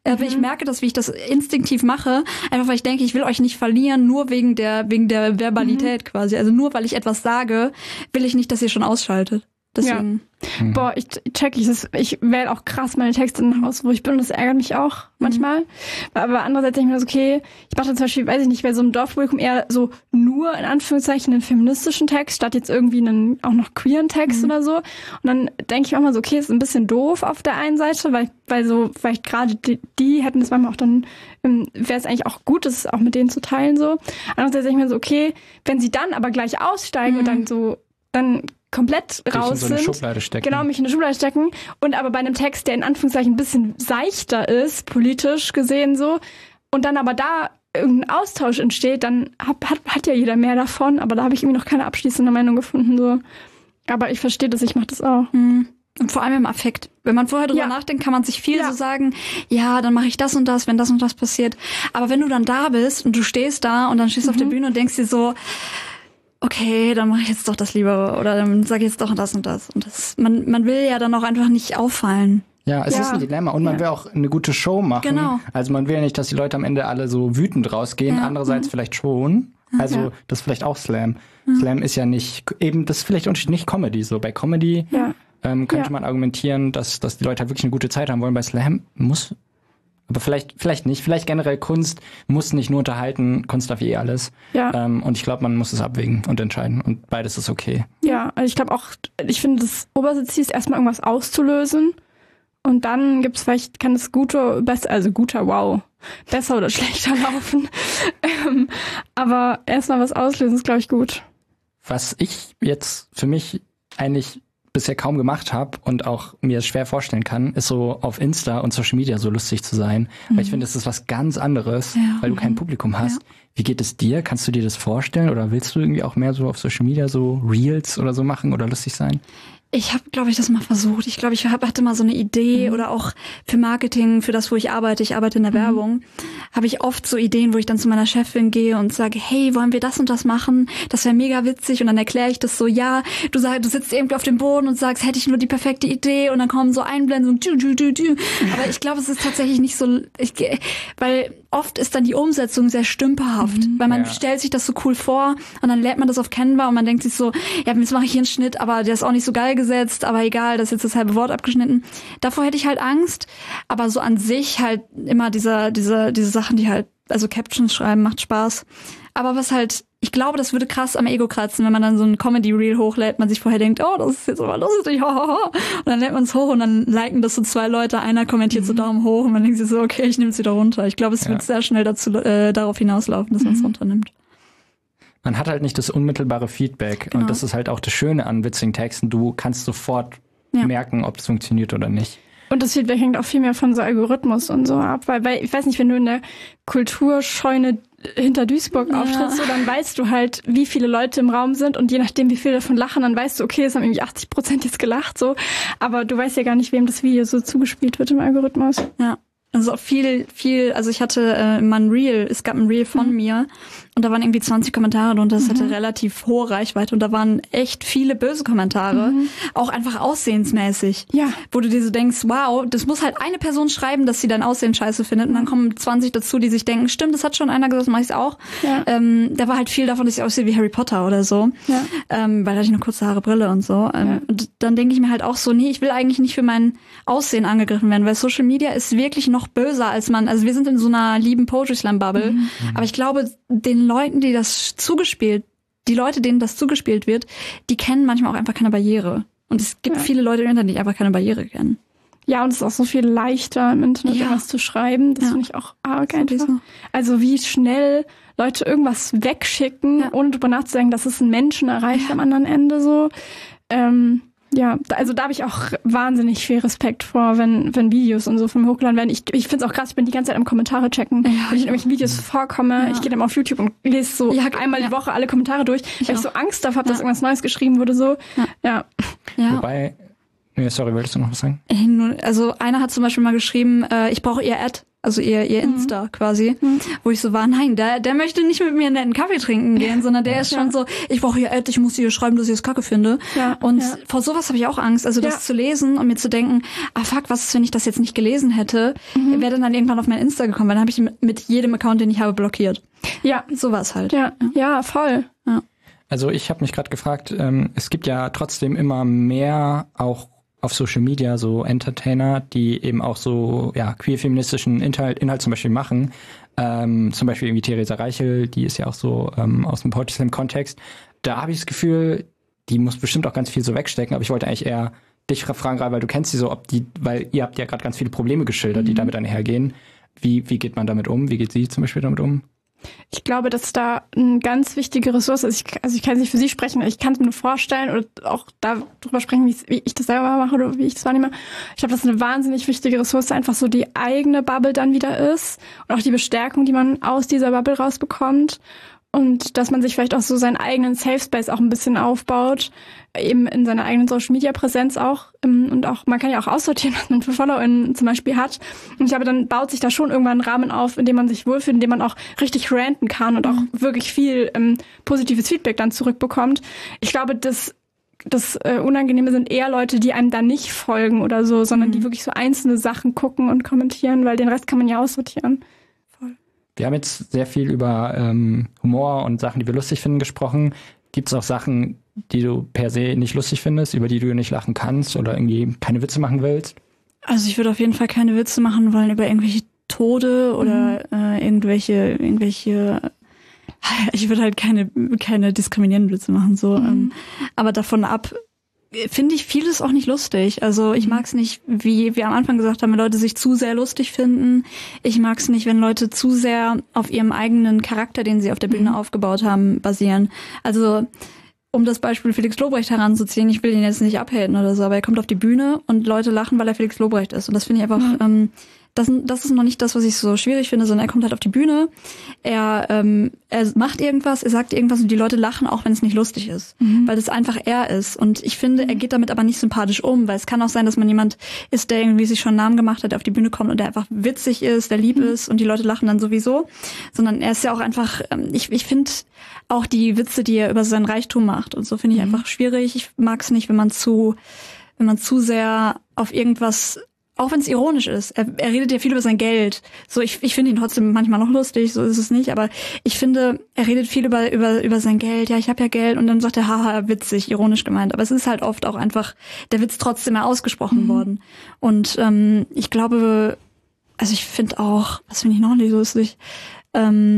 Aber mhm. ich merke das, wie ich das instinktiv mache, einfach weil ich denke, ich will euch nicht verlieren, nur wegen der wegen der Verbalität mhm. quasi. Also nur weil ich etwas sage, will ich nicht, dass ihr schon ausschaltet. Deswegen. Ja. Mhm. Boah, ich check ich das. Ich wähle auch krass meine Texte aus, wo ich bin, und das ärgert mich auch manchmal. Mhm. Aber andererseits denke ich mir so, okay, ich mache dann zum Beispiel, weiß ich nicht, bei so einem Dorfpublikum eher so nur in Anführungszeichen einen feministischen Text, statt jetzt irgendwie einen auch noch queeren Text mhm. oder so. Und dann denke ich auch mal so, okay, ist ein bisschen doof auf der einen Seite, weil weil so vielleicht gerade die, die hätten das manchmal auch dann, wäre es eigentlich auch gut, das auch mit denen zu teilen so. Andererseits denke ich mir so, okay, wenn sie dann aber gleich aussteigen mhm. und dann so, dann komplett raus in so eine sind. Schublade stecken. Genau, mich in eine Schublade stecken. Und aber bei einem Text, der in Anführungszeichen ein bisschen seichter ist, politisch gesehen so, und dann aber da irgendein Austausch entsteht, dann hat, hat, hat ja jeder mehr davon, aber da habe ich irgendwie noch keine abschließende Meinung gefunden. So. Aber ich verstehe das, ich mache das auch. Mhm. Und vor allem im Affekt. Wenn man vorher drüber ja. nachdenkt, kann man sich viel ja. so sagen, ja, dann mache ich das und das, wenn das und das passiert. Aber wenn du dann da bist und du stehst da und dann stehst du mhm. auf der Bühne und denkst dir so, okay, dann mache ich jetzt doch das lieber oder dann sage ich jetzt doch das und das. Und das, man, man will ja dann auch einfach nicht auffallen. Ja, es ja. ist ein Dilemma und man ja. will auch eine gute Show machen. Genau. Also man will ja nicht, dass die Leute am Ende alle so wütend rausgehen. Ja. Andererseits mhm. vielleicht schon. Also ja. das ist vielleicht auch Slam. Mhm. Slam ist ja nicht, eben das ist vielleicht auch nicht Comedy. So bei Comedy ja. ähm, könnte ja. man argumentieren, dass, dass die Leute halt wirklich eine gute Zeit haben wollen. Bei Slam muss... Aber vielleicht, vielleicht nicht. Vielleicht generell Kunst muss nicht nur unterhalten. Kunst darf eh alles. Ja. Ähm, und ich glaube, man muss es abwägen und entscheiden. Und beides ist okay. Ja, also ich glaube auch, ich finde, das oberste Ziel ist erstmal irgendwas auszulösen. Und dann gibt's vielleicht, kann das gute, besser, also guter, wow, besser oder schlechter laufen. ähm, aber erstmal was auslösen ist, glaube ich, gut. Was ich jetzt für mich eigentlich bisher kaum gemacht habe und auch mir schwer vorstellen kann, ist so auf Insta und Social Media so lustig zu sein. Mhm. Weil ich finde, das ist was ganz anderes, ja. weil du kein Publikum hast. Ja. Wie geht es dir? Kannst du dir das vorstellen? Oder willst du irgendwie auch mehr so auf Social Media so Reels oder so machen oder lustig sein? Ich habe, glaube ich, das mal versucht. Ich glaube, ich hab, hatte mal so eine Idee mhm. oder auch für Marketing, für das, wo ich arbeite, ich arbeite in der mhm. Werbung, habe ich oft so Ideen, wo ich dann zu meiner Chefin gehe und sage, hey, wollen wir das und das machen? Das wäre mega witzig. Und dann erkläre ich das so, ja, du sagst, du sitzt irgendwie auf dem Boden und sagst, hätte ich nur die perfekte Idee, und dann kommen so Einblendungen, du, du, du, du. Aber ich glaube, es ist tatsächlich nicht so, ich, weil oft ist dann die Umsetzung sehr stümperhaft, mhm. weil man ja. stellt sich das so cool vor und dann lädt man das auf Canva und man denkt sich so, ja, jetzt mache ich hier einen Schnitt, aber der ist auch nicht so geil gesetzt, aber egal, das ist jetzt das halbe Wort abgeschnitten. Davor hätte ich halt Angst, aber so an sich halt immer diese, diese, diese Sachen, die halt, also Captions schreiben, macht Spaß. Aber was halt, ich glaube, das würde krass am Ego kratzen, wenn man dann so ein Comedy-Reel hochlädt, man sich vorher denkt, oh, das ist jetzt aber lustig, ho, ho, ho. Und dann lädt man es hoch und dann liken das so zwei Leute, einer kommentiert mhm. so Daumen hoch und man denkt sich so, okay, ich nehme es wieder runter. Ich glaube, es ja. wird sehr schnell dazu äh, darauf hinauslaufen, dass man es mhm. runternimmt. Man hat halt nicht das unmittelbare Feedback. Genau. Und das ist halt auch das Schöne an witzigen Texten. Du kannst sofort ja. merken, ob es funktioniert oder nicht. Und das Feedback hängt auch viel mehr von so Algorithmus und so ab. Weil, weil ich weiß nicht, wenn du in der Kulturscheune hinter Duisburg ja. auftrittst, so, dann weißt du halt, wie viele Leute im Raum sind, und je nachdem, wie viele davon lachen, dann weißt du, okay, es haben irgendwie achtzig Prozent jetzt gelacht, so. Aber du weißt ja gar nicht, wem das Video so zugespielt wird im Algorithmus. Ja. Also viel, viel, also ich hatte äh, mal ein Reel, es gab ein Reel von mhm. mir und da waren irgendwie zwanzig Kommentare drunter, das mhm. hatte relativ hohe Reichweite und da waren echt viele böse Kommentare, mhm. auch einfach aussehensmäßig. Ja. Wo du dir so denkst, wow, das muss halt eine Person schreiben, dass sie dein Aussehen scheiße findet, und dann kommen zwanzig dazu, die sich denken, stimmt, das hat schon einer gesagt, mach ich's auch. Ja. Ähm, da war halt viel davon, dass ich aussehe wie Harry Potter oder so, ja. ähm, weil da hatte ich nur kurze Haare, Brille und so. Ähm, ja. Und dann denke ich mir halt auch so, nee, ich will eigentlich nicht für mein Aussehen angegriffen werden, weil Social Media ist wirklich noch böser als man, also wir sind in so einer lieben Poetry Slam Bubble, mhm. aber ich glaube, den Leuten, die das zugespielt, die Leute, denen das zugespielt wird, die kennen manchmal auch einfach keine Barriere. Und es gibt ja. viele Leute im Internet, die einfach keine Barriere kennen. Ja, und es ist auch so viel leichter im Internet, ja. irgendwas zu schreiben. Das ja. finde ich auch arg einfach. So. Also wie schnell Leute irgendwas wegschicken, ja. ohne drüber nachzudenken, dass es einen Menschen erreicht ja. am anderen Ende so. Ähm, Ja, also da habe ich auch wahnsinnig viel Respekt vor, wenn wenn Videos und so von mir hochgeladen werden. Ich, ich finde es auch krass, ich bin die ganze Zeit am Kommentare checken. Ja, wenn ich in irgendwelchen Videos vorkomme, ja. ich gehe dann auf YouTube und lese so ja, einmal ja. die Woche alle Kommentare durch, ich weil auch. ich so Angst davor habe, ja. dass irgendwas Neues geschrieben wurde. So. Ja. Ja. ja. Wobei, nee, sorry, wolltest du noch was sagen? Also einer hat zum Beispiel mal geschrieben, äh, ich brauche ihr Ad. also ihr ihr Insta mhm. quasi, mhm. wo ich so war, nein, der der möchte nicht mit mir einen netten Kaffee trinken gehen, sondern der ist schon ja. so, ich brauche hier Ad, ich muss hier schreiben, dass ich das Kacke finde. Ja. Und ja. vor sowas habe ich auch Angst, also das ja. zu lesen und mir zu denken, ah fuck, was ist, wenn ich das jetzt nicht gelesen hätte, mhm. wäre dann, dann irgendwann auf mein Insta gekommen, weil dann habe ich ihn mit jedem Account, den ich habe, blockiert. Ja, sowas halt. Ja, ja, voll. Ja. Also ich habe mich gerade gefragt, ähm, es gibt ja trotzdem immer mehr auch auf Social Media so Entertainer, die eben auch so ja queer-feministischen Inhalt, Inhalt zum Beispiel machen. Ähm, zum Beispiel irgendwie Theresa Reichel, die ist ja auch so ähm, aus dem Poetry Slam-Kontext. Da habe ich das Gefühl, die muss bestimmt auch ganz viel so wegstecken, aber ich wollte eigentlich eher dich fragen, weil du kennst sie so, ob die, weil ihr habt ja gerade ganz viele Probleme geschildert, mhm. die damit einhergehen. Wie, wie geht man damit um? Wie geht sie zum Beispiel damit um? Ich glaube, dass da eine ganz wichtige Ressource ist. Ich, also ich kann nicht für sie sprechen, ich kann es mir nur vorstellen oder auch darüber sprechen, wie ich das selber mache oder wie ich das wahrnehme. Ich glaube, dass eine wahnsinnig wichtige Ressource einfach so die eigene Bubble dann wieder ist und auch die Bestärkung, die man aus dieser Bubble rausbekommt. Und dass man sich vielleicht auch so seinen eigenen Safe Space auch ein bisschen aufbaut, eben in seiner eigenen Social-Media-Präsenz auch. Und auch, man kann ja auch aussortieren, was man für FollowerInnen zum Beispiel hat. Und ich glaube, dann baut sich da schon irgendwann ein Rahmen auf, in dem man sich wohlfühlt, in dem man auch richtig ranten kann und auch mhm. wirklich viel ähm, positives Feedback dann zurückbekommt. Ich glaube, das das äh, Unangenehme sind eher Leute, die einem dann nicht folgen oder so, sondern mhm. die wirklich so einzelne Sachen gucken und kommentieren, weil den Rest kann man ja aussortieren. Wir haben jetzt sehr viel über ähm, Humor und Sachen, die wir lustig finden, gesprochen. Gibt es auch Sachen, die du per se nicht lustig findest, über die du nicht lachen kannst oder irgendwie keine Witze machen willst? Also ich würde auf jeden Fall keine Witze machen wollen über irgendwelche Tode oder mhm. äh, irgendwelche, irgendwelche. Ich würde halt keine, keine diskriminierenden Witze machen, so. Mhm. Ähm, aber davon ab finde ich vieles auch nicht lustig. Also ich mag es nicht, wie wir am Anfang gesagt haben, wenn Leute sich zu sehr lustig finden. Ich mag es nicht, wenn Leute zu sehr auf ihrem eigenen Charakter, den sie auf der Bühne mhm. aufgebaut haben, basieren. Also um das Beispiel Felix Lobrecht heranzuziehen, ich will ihn jetzt nicht abhaten oder so, aber er kommt auf die Bühne und Leute lachen, weil er Felix Lobrecht ist. Und das finde ich einfach... Mhm. Ähm, Das, das ist noch nicht das, was ich so schwierig finde, sondern er kommt halt auf die Bühne, er, ähm, er macht irgendwas, er sagt irgendwas und die Leute lachen, auch wenn es nicht lustig ist, mhm. weil das einfach er ist. Und ich finde, er geht damit aber nicht sympathisch um, weil es kann auch sein, dass man jemand ist, der irgendwie sich schon einen Namen gemacht hat, der auf die Bühne kommt und der einfach witzig ist, der lieb mhm. ist und die Leute lachen dann sowieso, sondern er ist ja auch einfach, ähm, ich, ich finde auch die Witze, die er über seinen Reichtum macht und so, finde ich mhm. einfach schwierig. Ich mag es nicht, wenn man zu, wenn man zu sehr auf irgendwas, auch wenn es ironisch ist. Er, er redet ja viel über sein Geld. So, ich, ich finde ihn trotzdem manchmal noch lustig, so ist es nicht. Aber ich finde, er redet viel über über über sein Geld. Ja, ich habe ja Geld. Und dann sagt er, haha, witzig, ironisch gemeint. Aber es ist halt oft auch einfach der Witz trotzdem mehr ausgesprochen mhm. worden. Und ähm, ich glaube, also ich finde auch, was finde ich noch nicht lustig, ähm,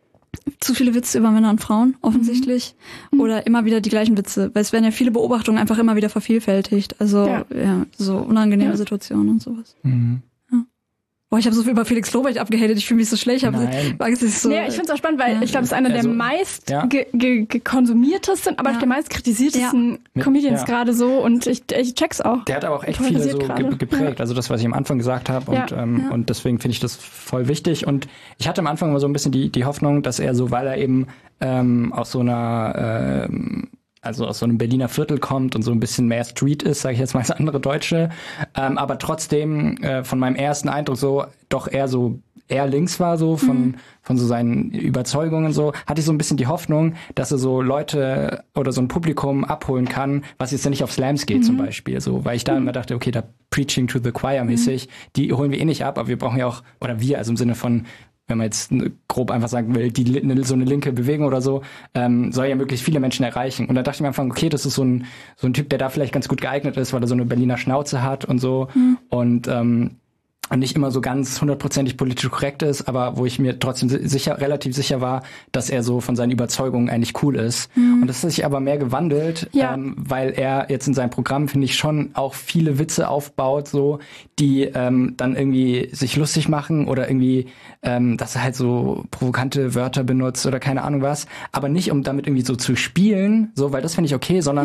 zu viele Witze über Männer und Frauen, offensichtlich. Mhm. Oder immer wieder die gleichen Witze. Weil es werden ja viele Beobachtungen einfach immer wieder vervielfältigt. Also, ja, ja so unangenehme ja. Situationen und sowas. Mhm. Ja. Boah, ich habe so viel über Felix Lobrecht abgehatet. Ich fühle mich so schlecht. Ich habe Angst, dass ich so... Nee, ich finde es auch spannend, weil ja. ich glaube, es ist einer also, der meist ja. ge- ge- gekonsumiertesten, aber ja. auch der meist kritisiertesten ja. Comedians ja. gerade so. Und ich, ich check's auch. Der hat aber auch echt viele so ge- geprägt. Ja. Also das, was ich am Anfang gesagt habe. Und, ja. ähm, ja. und deswegen finde ich das voll wichtig. Und ich hatte am Anfang immer so ein bisschen die, die Hoffnung, dass er so, weil er eben ähm, aus so einer... Ähm, also aus so einem Berliner Viertel kommt und so ein bisschen mehr Street ist, sage ich jetzt mal als andere Deutsche, ähm, aber trotzdem äh, von meinem ersten Eindruck so doch eher so eher links war, so von mhm. von so seinen Überzeugungen so, hatte ich so ein bisschen die Hoffnung, dass er so Leute oder so ein Publikum abholen kann, was jetzt ja nicht auf Slams geht mhm. zum Beispiel, so, weil ich da mhm. immer dachte, okay, da Preaching to the Choir mäßig, mhm. die holen wir eh nicht ab, aber wir brauchen ja auch, oder wir, also im Sinne von, wenn man jetzt grob einfach sagen will, die so eine linke Bewegung oder so, ähm, soll ja möglichst viele Menschen erreichen. Und da dachte ich mir am Anfang, okay, das ist so ein so ein Typ, der da vielleicht ganz gut geeignet ist, weil er so eine Berliner Schnauze hat und so. Mhm. Und ähm, und nicht immer so ganz hundertprozentig politisch korrekt ist, aber wo ich mir trotzdem sicher, relativ sicher war, dass er so von seinen Überzeugungen eigentlich cool ist. Mhm. Und das hat sich aber mehr gewandelt, ja. ähm, weil er jetzt in seinem Programm, finde ich, schon auch viele Witze aufbaut, so, die ähm, dann irgendwie sich lustig machen oder irgendwie, ähm, dass er halt so provokante Wörter benutzt oder keine Ahnung was, aber nicht, um damit irgendwie so zu spielen, so, weil das finde ich okay, sondern ja.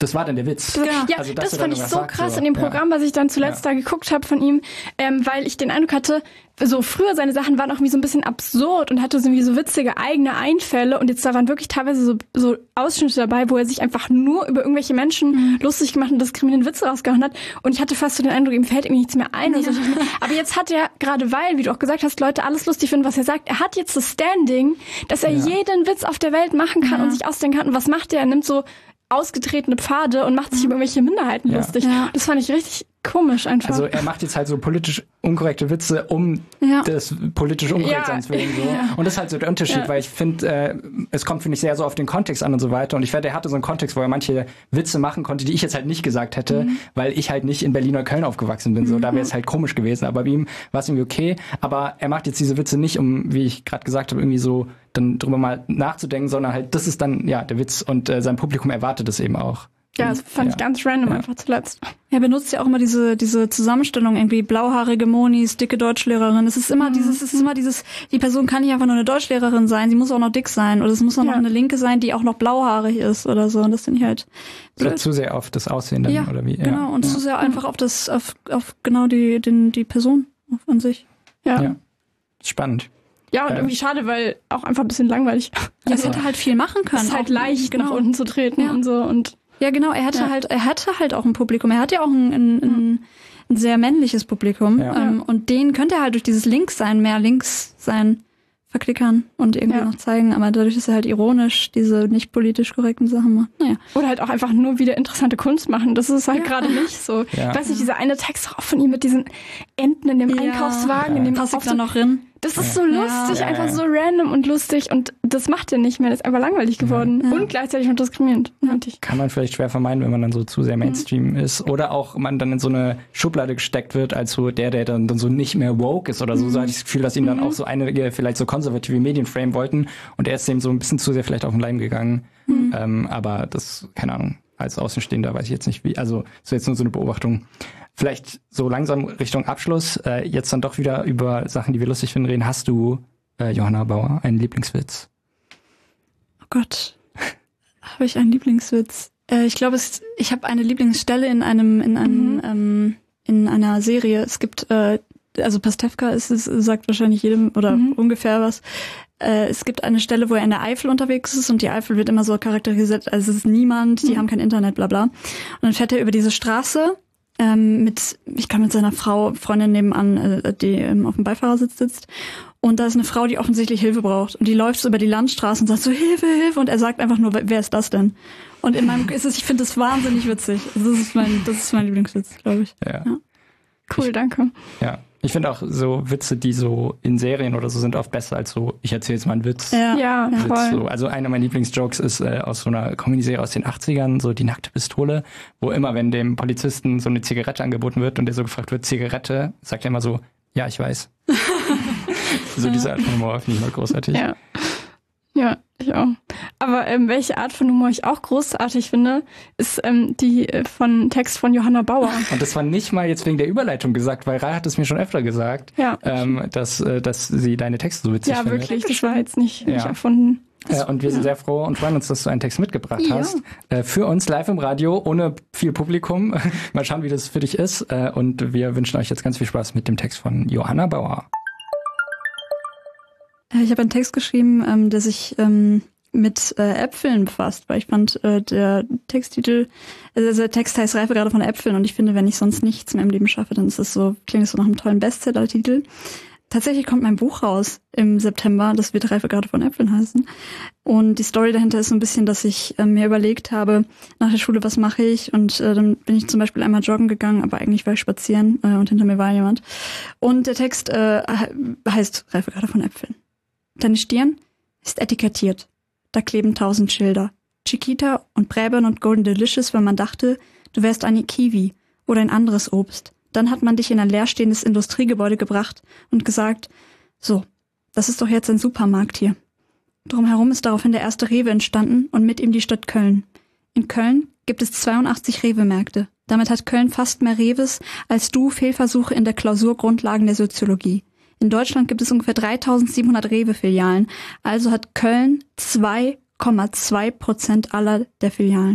das war dann der Witz. Das, ja, also, das du fand dann ich so sagst, krass so, in dem Programm, ja. was ich dann zuletzt Ja. da geguckt habe von ihm, ähm, weil ich den Eindruck hatte, so früher seine Sachen waren auch irgendwie so ein bisschen absurd und hatte so irgendwie so witzige eigene Einfälle und jetzt da waren wirklich teilweise so, so Ausschnitte dabei, wo er sich einfach nur über irgendwelche Menschen mhm. lustig gemacht und diskriminierende Witze rausgehauen hat und ich hatte fast so den Eindruck, ihm fällt irgendwie nichts mehr ein. Ja. Oder so. Aber jetzt hat er, gerade weil, wie du auch gesagt hast, Leute alles lustig finden, was er sagt, er hat jetzt das Standing, dass er ja. jeden Witz auf der Welt machen kann ja. und sich ausdenken kann. Und was macht er? Er nimmt so ausgetretene Pfade und macht sich über irgendwelche Minderheiten ja. lustig. Ja. Das fand ich richtig komisch einfach. Also er macht jetzt halt so politisch unkorrekte Witze um ja. des politisch Unkorrektseins ja. willen. So. Ja. Und das ist halt so der Unterschied, ja. weil ich finde, äh, es kommt, finde ich, sehr so auf den Kontext an und so weiter. Und ich finde, er hatte so einen Kontext, wo er manche Witze machen konnte, die ich jetzt halt nicht gesagt hätte, mhm. weil ich halt nicht in Berlin oder Köln aufgewachsen bin. So, mhm. da wäre es halt komisch gewesen. Aber bei ihm war es irgendwie okay. Aber er macht jetzt diese Witze nicht, um, wie ich gerade gesagt habe, irgendwie so dann drüber mal nachzudenken, sondern halt, das ist dann, ja, der Witz. Und äh, sein Publikum erwartet es eben auch. Ja, das fand ja. ich ganz random ja. einfach zuletzt. Er benutzt ja auch immer diese diese Zusammenstellung, irgendwie blauhaarige Monis, dicke Deutschlehrerin. Es ist immer mhm. dieses, es ist immer dieses, die Person kann nicht einfach nur eine Deutschlehrerin sein, sie muss auch noch dick sein oder es muss auch ja. noch eine Linke sein, die auch noch blauhaarig ist oder so. Und das finde ich halt oder zu sehr auf das Aussehen dann, ja, oder wie? Ja, genau. Und ja. zu sehr einfach auf das, auf auf genau die den die Person an sich. Ja. ja. Spannend. Ja, und äh. irgendwie schade, weil auch einfach ein bisschen langweilig. Ja, es hätte halt viel machen können. Es ist halt auch, leicht, genau. nach unten zu treten ja. und so und ja, genau, er hatte ja. halt, er hatte halt auch ein Publikum. Er hat ja auch ein, ein, ein, ein sehr männliches Publikum. Ja. Ähm, und den könnte er halt durch dieses Linkssein, mehr Linkssein verklickern und irgendwie ja. noch zeigen. Aber dadurch, dass er halt ironisch diese nicht politisch korrekten Sachen macht. Naja. Oder halt auch einfach nur wieder interessante Kunst machen. Das ist halt ja. gerade nicht so. Ja. Ich weiß nicht, dieser eine Text auch von ihm mit diesen Enten in dem ja. Einkaufswagen, ja. in dem Pass ich da noch rein. Das ist so lustig, ja. einfach so random und lustig und das macht er nicht mehr, das ist einfach langweilig geworden ja. und gleichzeitig noch diskriminierend. Ja. Kann man vielleicht schwer vermeiden, wenn man dann so zu sehr Mainstream mhm. ist oder auch man dann in so eine Schublade gesteckt wird, als so der, der dann, dann so nicht mehr woke ist oder so. Mhm. So hatte ich das Gefühl, dass ihm dann mhm. auch so einige vielleicht so konservative Medien framen wollten und er ist dem so ein bisschen zu sehr vielleicht auf den Leim gegangen. Mhm. Ähm, aber das, keine Ahnung, als Außenstehender weiß ich jetzt nicht wie, also das ist jetzt nur so eine Beobachtung. Vielleicht so langsam Richtung Abschluss, äh, jetzt dann doch wieder über Sachen, die wir lustig finden, reden. Hast du, äh, Johanna Bauer, einen Lieblingswitz? Oh Gott, habe ich einen Lieblingswitz? Äh, ich glaube, es, ich habe eine Lieblingsstelle in einem, in einem, mhm. ähm, in einer Serie. Es gibt, äh, also Pastewka ist es, sagt wahrscheinlich jedem oder mhm. ungefähr was. Äh, es gibt eine Stelle, wo er in der Eifel unterwegs ist und die Eifel wird immer so charakterisiert, als es ist niemand, die mhm. haben kein Internet, bla bla. Und dann fährt er über diese Straße. Ähm, mit, ich kann mit seiner Frau, Freundin nebenan, äh, die ähm, auf dem Beifahrersitz sitzt. Und da ist eine Frau, die offensichtlich Hilfe braucht. Und die läuft so über die Landstraße und sagt so, Hilfe, Hilfe. Und er sagt einfach nur, wer ist das denn? Und in meinem, ist es, ich finde das wahnsinnig witzig. Also das ist mein, das ist mein Lieblingswitz, glaube ich. Ja. ja. Cool, ich, danke. Ja. Ich finde auch so Witze, die so in Serien oder so sind, oft besser als so, ich erzähle jetzt mal einen Witz. Ja, ja Witz, voll. So. Also einer meiner Lieblingsjokes ist äh, aus so einer Comedy-Serie aus den achtzigern, so die nackte Pistole, wo immer, wenn dem Polizisten so eine Zigarette angeboten wird und der so gefragt wird, Zigarette, sagt er immer so, ja, ich weiß. So diese Art von Humor finde ich mal großartig. Ja. Ja, ich auch. Aber ähm, welche Art von Humor ich auch großartig finde, ist ähm, die äh, von Text von Johanna Bauer. Und das war nicht mal jetzt wegen der Überleitung gesagt, weil Rai hat es mir schon öfter gesagt, ja. ähm, dass, äh, dass sie deine Texte so witzig ja, findet. Ja, wirklich, das war jetzt nicht, ja. nicht erfunden. Äh, und wir sind sehr froh und freuen uns, dass du einen Text mitgebracht ja. hast. Äh, für uns live im Radio, ohne viel Publikum. Mal schauen, wie das für dich ist. Äh, und wir wünschen euch jetzt ganz viel Spaß mit dem Text von Johanna Bauer. Ich habe einen Text geschrieben, ähm, der sich ähm, mit äh, Äpfeln befasst, weil ich fand, äh, der Texttitel, also der Text heißt Reife gerade von Äpfeln und ich finde, wenn ich sonst nichts mehr im Leben schaffe, dann ist es so, klingt es so nach einem tollen Bestseller-Titel. Tatsächlich kommt mein Buch raus im September, das wird Reife gerade von Äpfeln heißen. Und die Story dahinter ist so ein bisschen, dass ich äh, mir überlegt habe, nach der Schule, was mache ich? Und äh, dann bin ich zum Beispiel einmal joggen gegangen, aber eigentlich war ich spazieren äh, und hinter mir war jemand. Und der Text äh, heißt Reife gerade von Äpfeln. Deine Stirn ist etikettiert. Da kleben tausend Schilder. Chiquita und Braeburn und Golden Delicious, wenn man dachte, du wärst eine Kiwi oder ein anderes Obst. Dann hat man dich in ein leerstehendes Industriegebäude gebracht und gesagt, so, das ist doch jetzt ein Supermarkt hier. Drumherum ist daraufhin der erste Rewe entstanden und mit ihm die Stadt Köln. In Köln gibt es zweiundachtzig Rewe-Märkte. Damit hat Köln fast mehr Rewes als du Fehlversuche in der Klausur Grundlagen der Soziologie. In Deutschland gibt es ungefähr dreitausendsiebenhundert Rewe-Filialen, also hat Köln zwei Komma zwei Prozent aller der Filialen.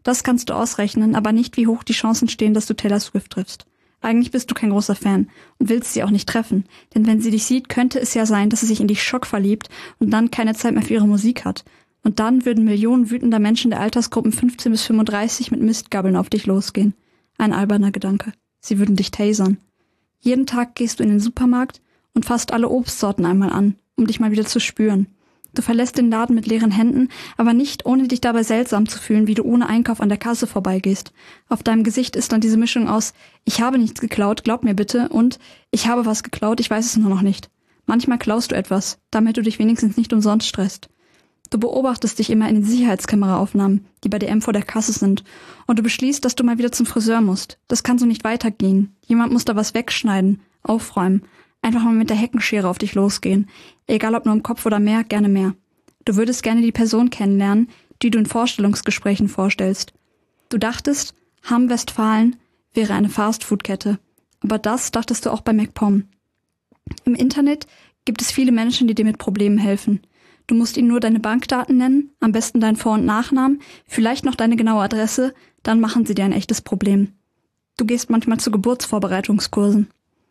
Das kannst du ausrechnen, aber nicht, wie hoch die Chancen stehen, dass du Taylor Swift triffst. Eigentlich bist du kein großer Fan und willst sie auch nicht treffen. Denn wenn sie dich sieht, könnte es ja sein, dass sie sich in dich schockverliebt und dann keine Zeit mehr für ihre Musik hat. Und dann würden Millionen wütender Menschen der Altersgruppen fünfzehn bis fünfunddreißig mit Mistgabeln auf dich losgehen. Ein alberner Gedanke. Sie würden dich tasern. Jeden Tag gehst du in den Supermarkt und fasst alle Obstsorten einmal an, um dich mal wieder zu spüren. Du verlässt den Laden mit leeren Händen, aber nicht, ohne dich dabei seltsam zu fühlen, wie du ohne Einkauf an der Kasse vorbeigehst. Auf deinem Gesicht ist dann diese Mischung aus »Ich habe nichts geklaut, glaub mir bitte« und »Ich habe was geklaut, ich weiß es nur noch nicht«. Manchmal klaust du etwas, damit du dich wenigstens nicht umsonst stresst. Du beobachtest dich immer in den Sicherheitskameraaufnahmen, die bei D M vor der Kasse sind, und du beschließt, dass du mal wieder zum Friseur musst. Das kann so nicht weitergehen. Jemand muss da was wegschneiden, aufräumen. Einfach mal mit der Heckenschere auf dich losgehen. Egal ob nur im Kopf oder mehr, gerne mehr. Du würdest gerne die Person kennenlernen, die du in Vorstellungsgesprächen vorstellst. Du dachtest, Hamm Westfalen wäre eine Fastfood-Kette. Aber das dachtest du auch bei MacPom. Im Internet gibt es viele Menschen, die dir mit Problemen helfen. Du musst ihnen nur deine Bankdaten nennen, am besten deinen Vor- und Nachnamen, vielleicht noch deine genaue Adresse, dann machen sie dir ein echtes Problem. Du gehst manchmal zu Geburtsvorbereitungskursen.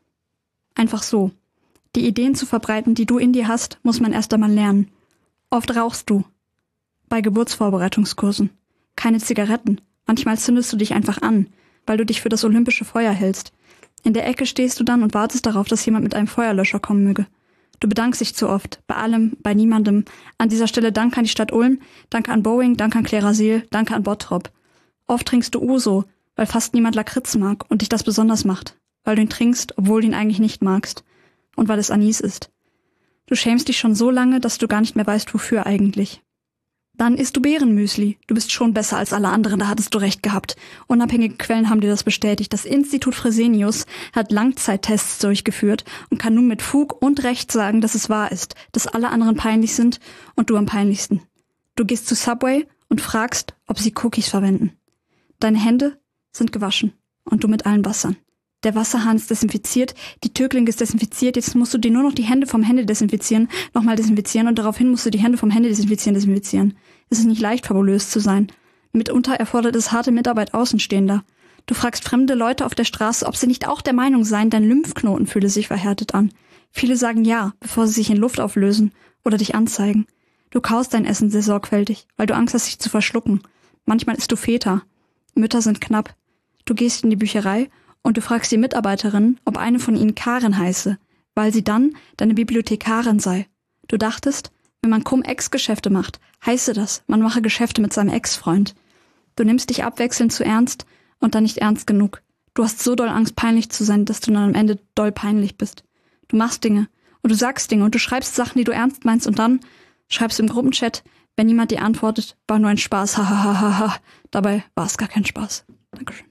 Einfach so. Die Ideen zu verbreiten, die du in dir hast, muss man erst einmal lernen. Oft rauchst du. Bei Geburtsvorbereitungskursen. Keine Zigaretten. Manchmal zündest du dich einfach an, weil du dich für das olympische Feuer hältst. In der Ecke stehst du dann und wartest darauf, dass jemand mit einem Feuerlöscher kommen möge. Du bedankst dich zu oft. Bei allem, bei niemandem. An dieser Stelle danke an die Stadt Ulm, danke an Boeing, danke an Klerasil, danke an Bottrop. Oft trinkst du Uso, weil fast niemand Lakritz mag und dich das besonders macht. Weil du ihn trinkst, obwohl du ihn eigentlich nicht magst. Und weil es Anis ist. Du schämst dich schon so lange, dass du gar nicht mehr weißt, wofür eigentlich. Dann isst du Beerenmüsli. Du bist schon besser als alle anderen, da hattest du recht gehabt. Unabhängige Quellen haben dir das bestätigt. Das Institut Fresenius hat Langzeittests durchgeführt und kann nun mit Fug und Recht sagen, dass es wahr ist, dass alle anderen peinlich sind und du am peinlichsten. Du gehst zu Subway und fragst, ob sie Cookies verwenden. Deine Hände sind gewaschen und du mit allen Wassern. Der Wasserhahn ist desinfiziert, die Türklinke ist desinfiziert, jetzt musst du dir nur noch die Hände vom Hände desinfizieren, nochmal desinfizieren und daraufhin musst du die Hände vom Hände desinfizieren, desinfizieren. Es ist nicht leicht, fabulös zu sein. Mitunter erfordert es harte Mitarbeit Außenstehender. Du fragst fremde Leute auf der Straße, ob sie nicht auch der Meinung seien, dein Lymphknoten fühle sich verhärtet an. Viele sagen ja, bevor sie sich in Luft auflösen oder dich anzeigen. Du kaust dein Essen sehr sorgfältig, weil du Angst hast, dich zu verschlucken. Manchmal isst du Feta. Mütter sind knapp. Du gehst in die Bücherei und du fragst die Mitarbeiterin, ob eine von ihnen Karen heiße, weil sie dann deine Bibliothekarin sei. Du dachtest, wenn man Cum-Ex-Geschäfte macht, heiße das, man mache Geschäfte mit seinem Ex-Freund. Du nimmst dich abwechselnd zu ernst und dann nicht ernst genug. Du hast so doll Angst, peinlich zu sein, dass du dann am Ende doll peinlich bist. Du machst Dinge und du sagst Dinge und du schreibst Sachen, die du ernst meinst und dann schreibst du im Gruppenchat, wenn jemand dir antwortet, war nur ein Spaß, hahaha. Dabei war es gar kein Spaß. Dankeschön.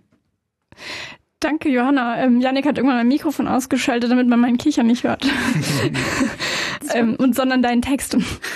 Danke, Johanna. Ähm, Yannick hat irgendwann mein Mikrofon ausgeschaltet, damit man meinen Kichern nicht hört. ähm, und sondern deinen Text.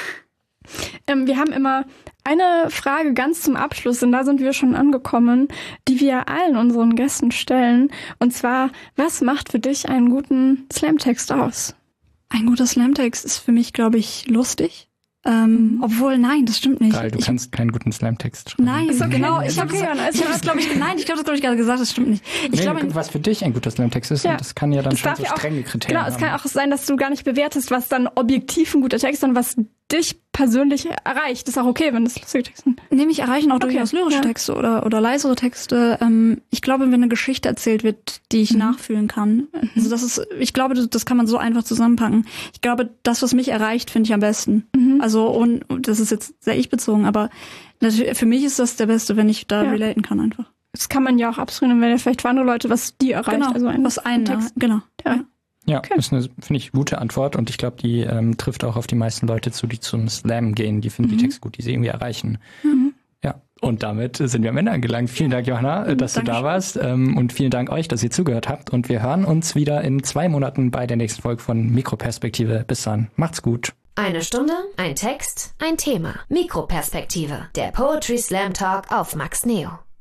ähm, wir haben immer eine Frage ganz zum Abschluss, und da sind wir schon angekommen, die wir allen unseren Gästen stellen. Und zwar, was macht für dich einen guten Slamtext aus? Ein guter Slamtext ist für mich, glaube ich, lustig. Ähm, obwohl, nein, das stimmt nicht. Geil, du ich, kannst keinen guten Slamtext schreiben. Nein, ist okay. genau. Ich Ist habe okay, das, ich hab das glaube ich, nein, ich glaube, das glaube ich gerade gesagt, das stimmt nicht. Ich nee, glaube, was für dich ein guter Slamtext ist, Ja. und das kann ja dann Das schon darf so ja auch- strenge Kriterien Genau, es haben. kann auch sein, dass du gar nicht bewertest, was dann objektiv ein guter Text ist, sondern was dich persönlich erreicht. Das ist auch okay, wenn das lustige Texte sind. nämlich erreichen auch Okay, durchaus lyrische ja. Texte oder, oder leisere Texte. Ähm, ich glaube, wenn eine Geschichte erzählt wird, die ich Mhm. nachfühlen kann. Also das ist, ich glaube, das, das kann man so einfach zusammenpacken. Ich glaube, das, was mich erreicht, finde ich am besten. Mhm. Also, und und das ist jetzt sehr ich-bezogen, aber natürlich, für mich ist das der Beste, wenn ich da Ja. relaten kann einfach. Das kann man ja auch abstrinen, wenn ja vielleicht für andere Leute, was die erreicht. Genau, also ein, was einen, ein Text. genau. Ja. Ja, Okay. das ist eine, finde ich, gute Antwort, und ich glaube, die ähm, trifft auch auf die meisten Leute zu, die zum Slam gehen. Die finden Mhm. die Texte gut, die sie irgendwie erreichen. Mhm. Ja, und damit sind wir am Ende angelangt. Vielen Dank, Johanna, äh, dass du da Dankeschön. warst, ähm, und vielen Dank euch, dass ihr zugehört habt, und wir hören uns wieder in zwei Monaten bei der nächsten Folge von Mikroperspektive. Bis dann, macht's gut. Eine Stunde, ein Text, ein Thema. Mikroperspektive. Der Poetry Slam Talk auf Max Neo.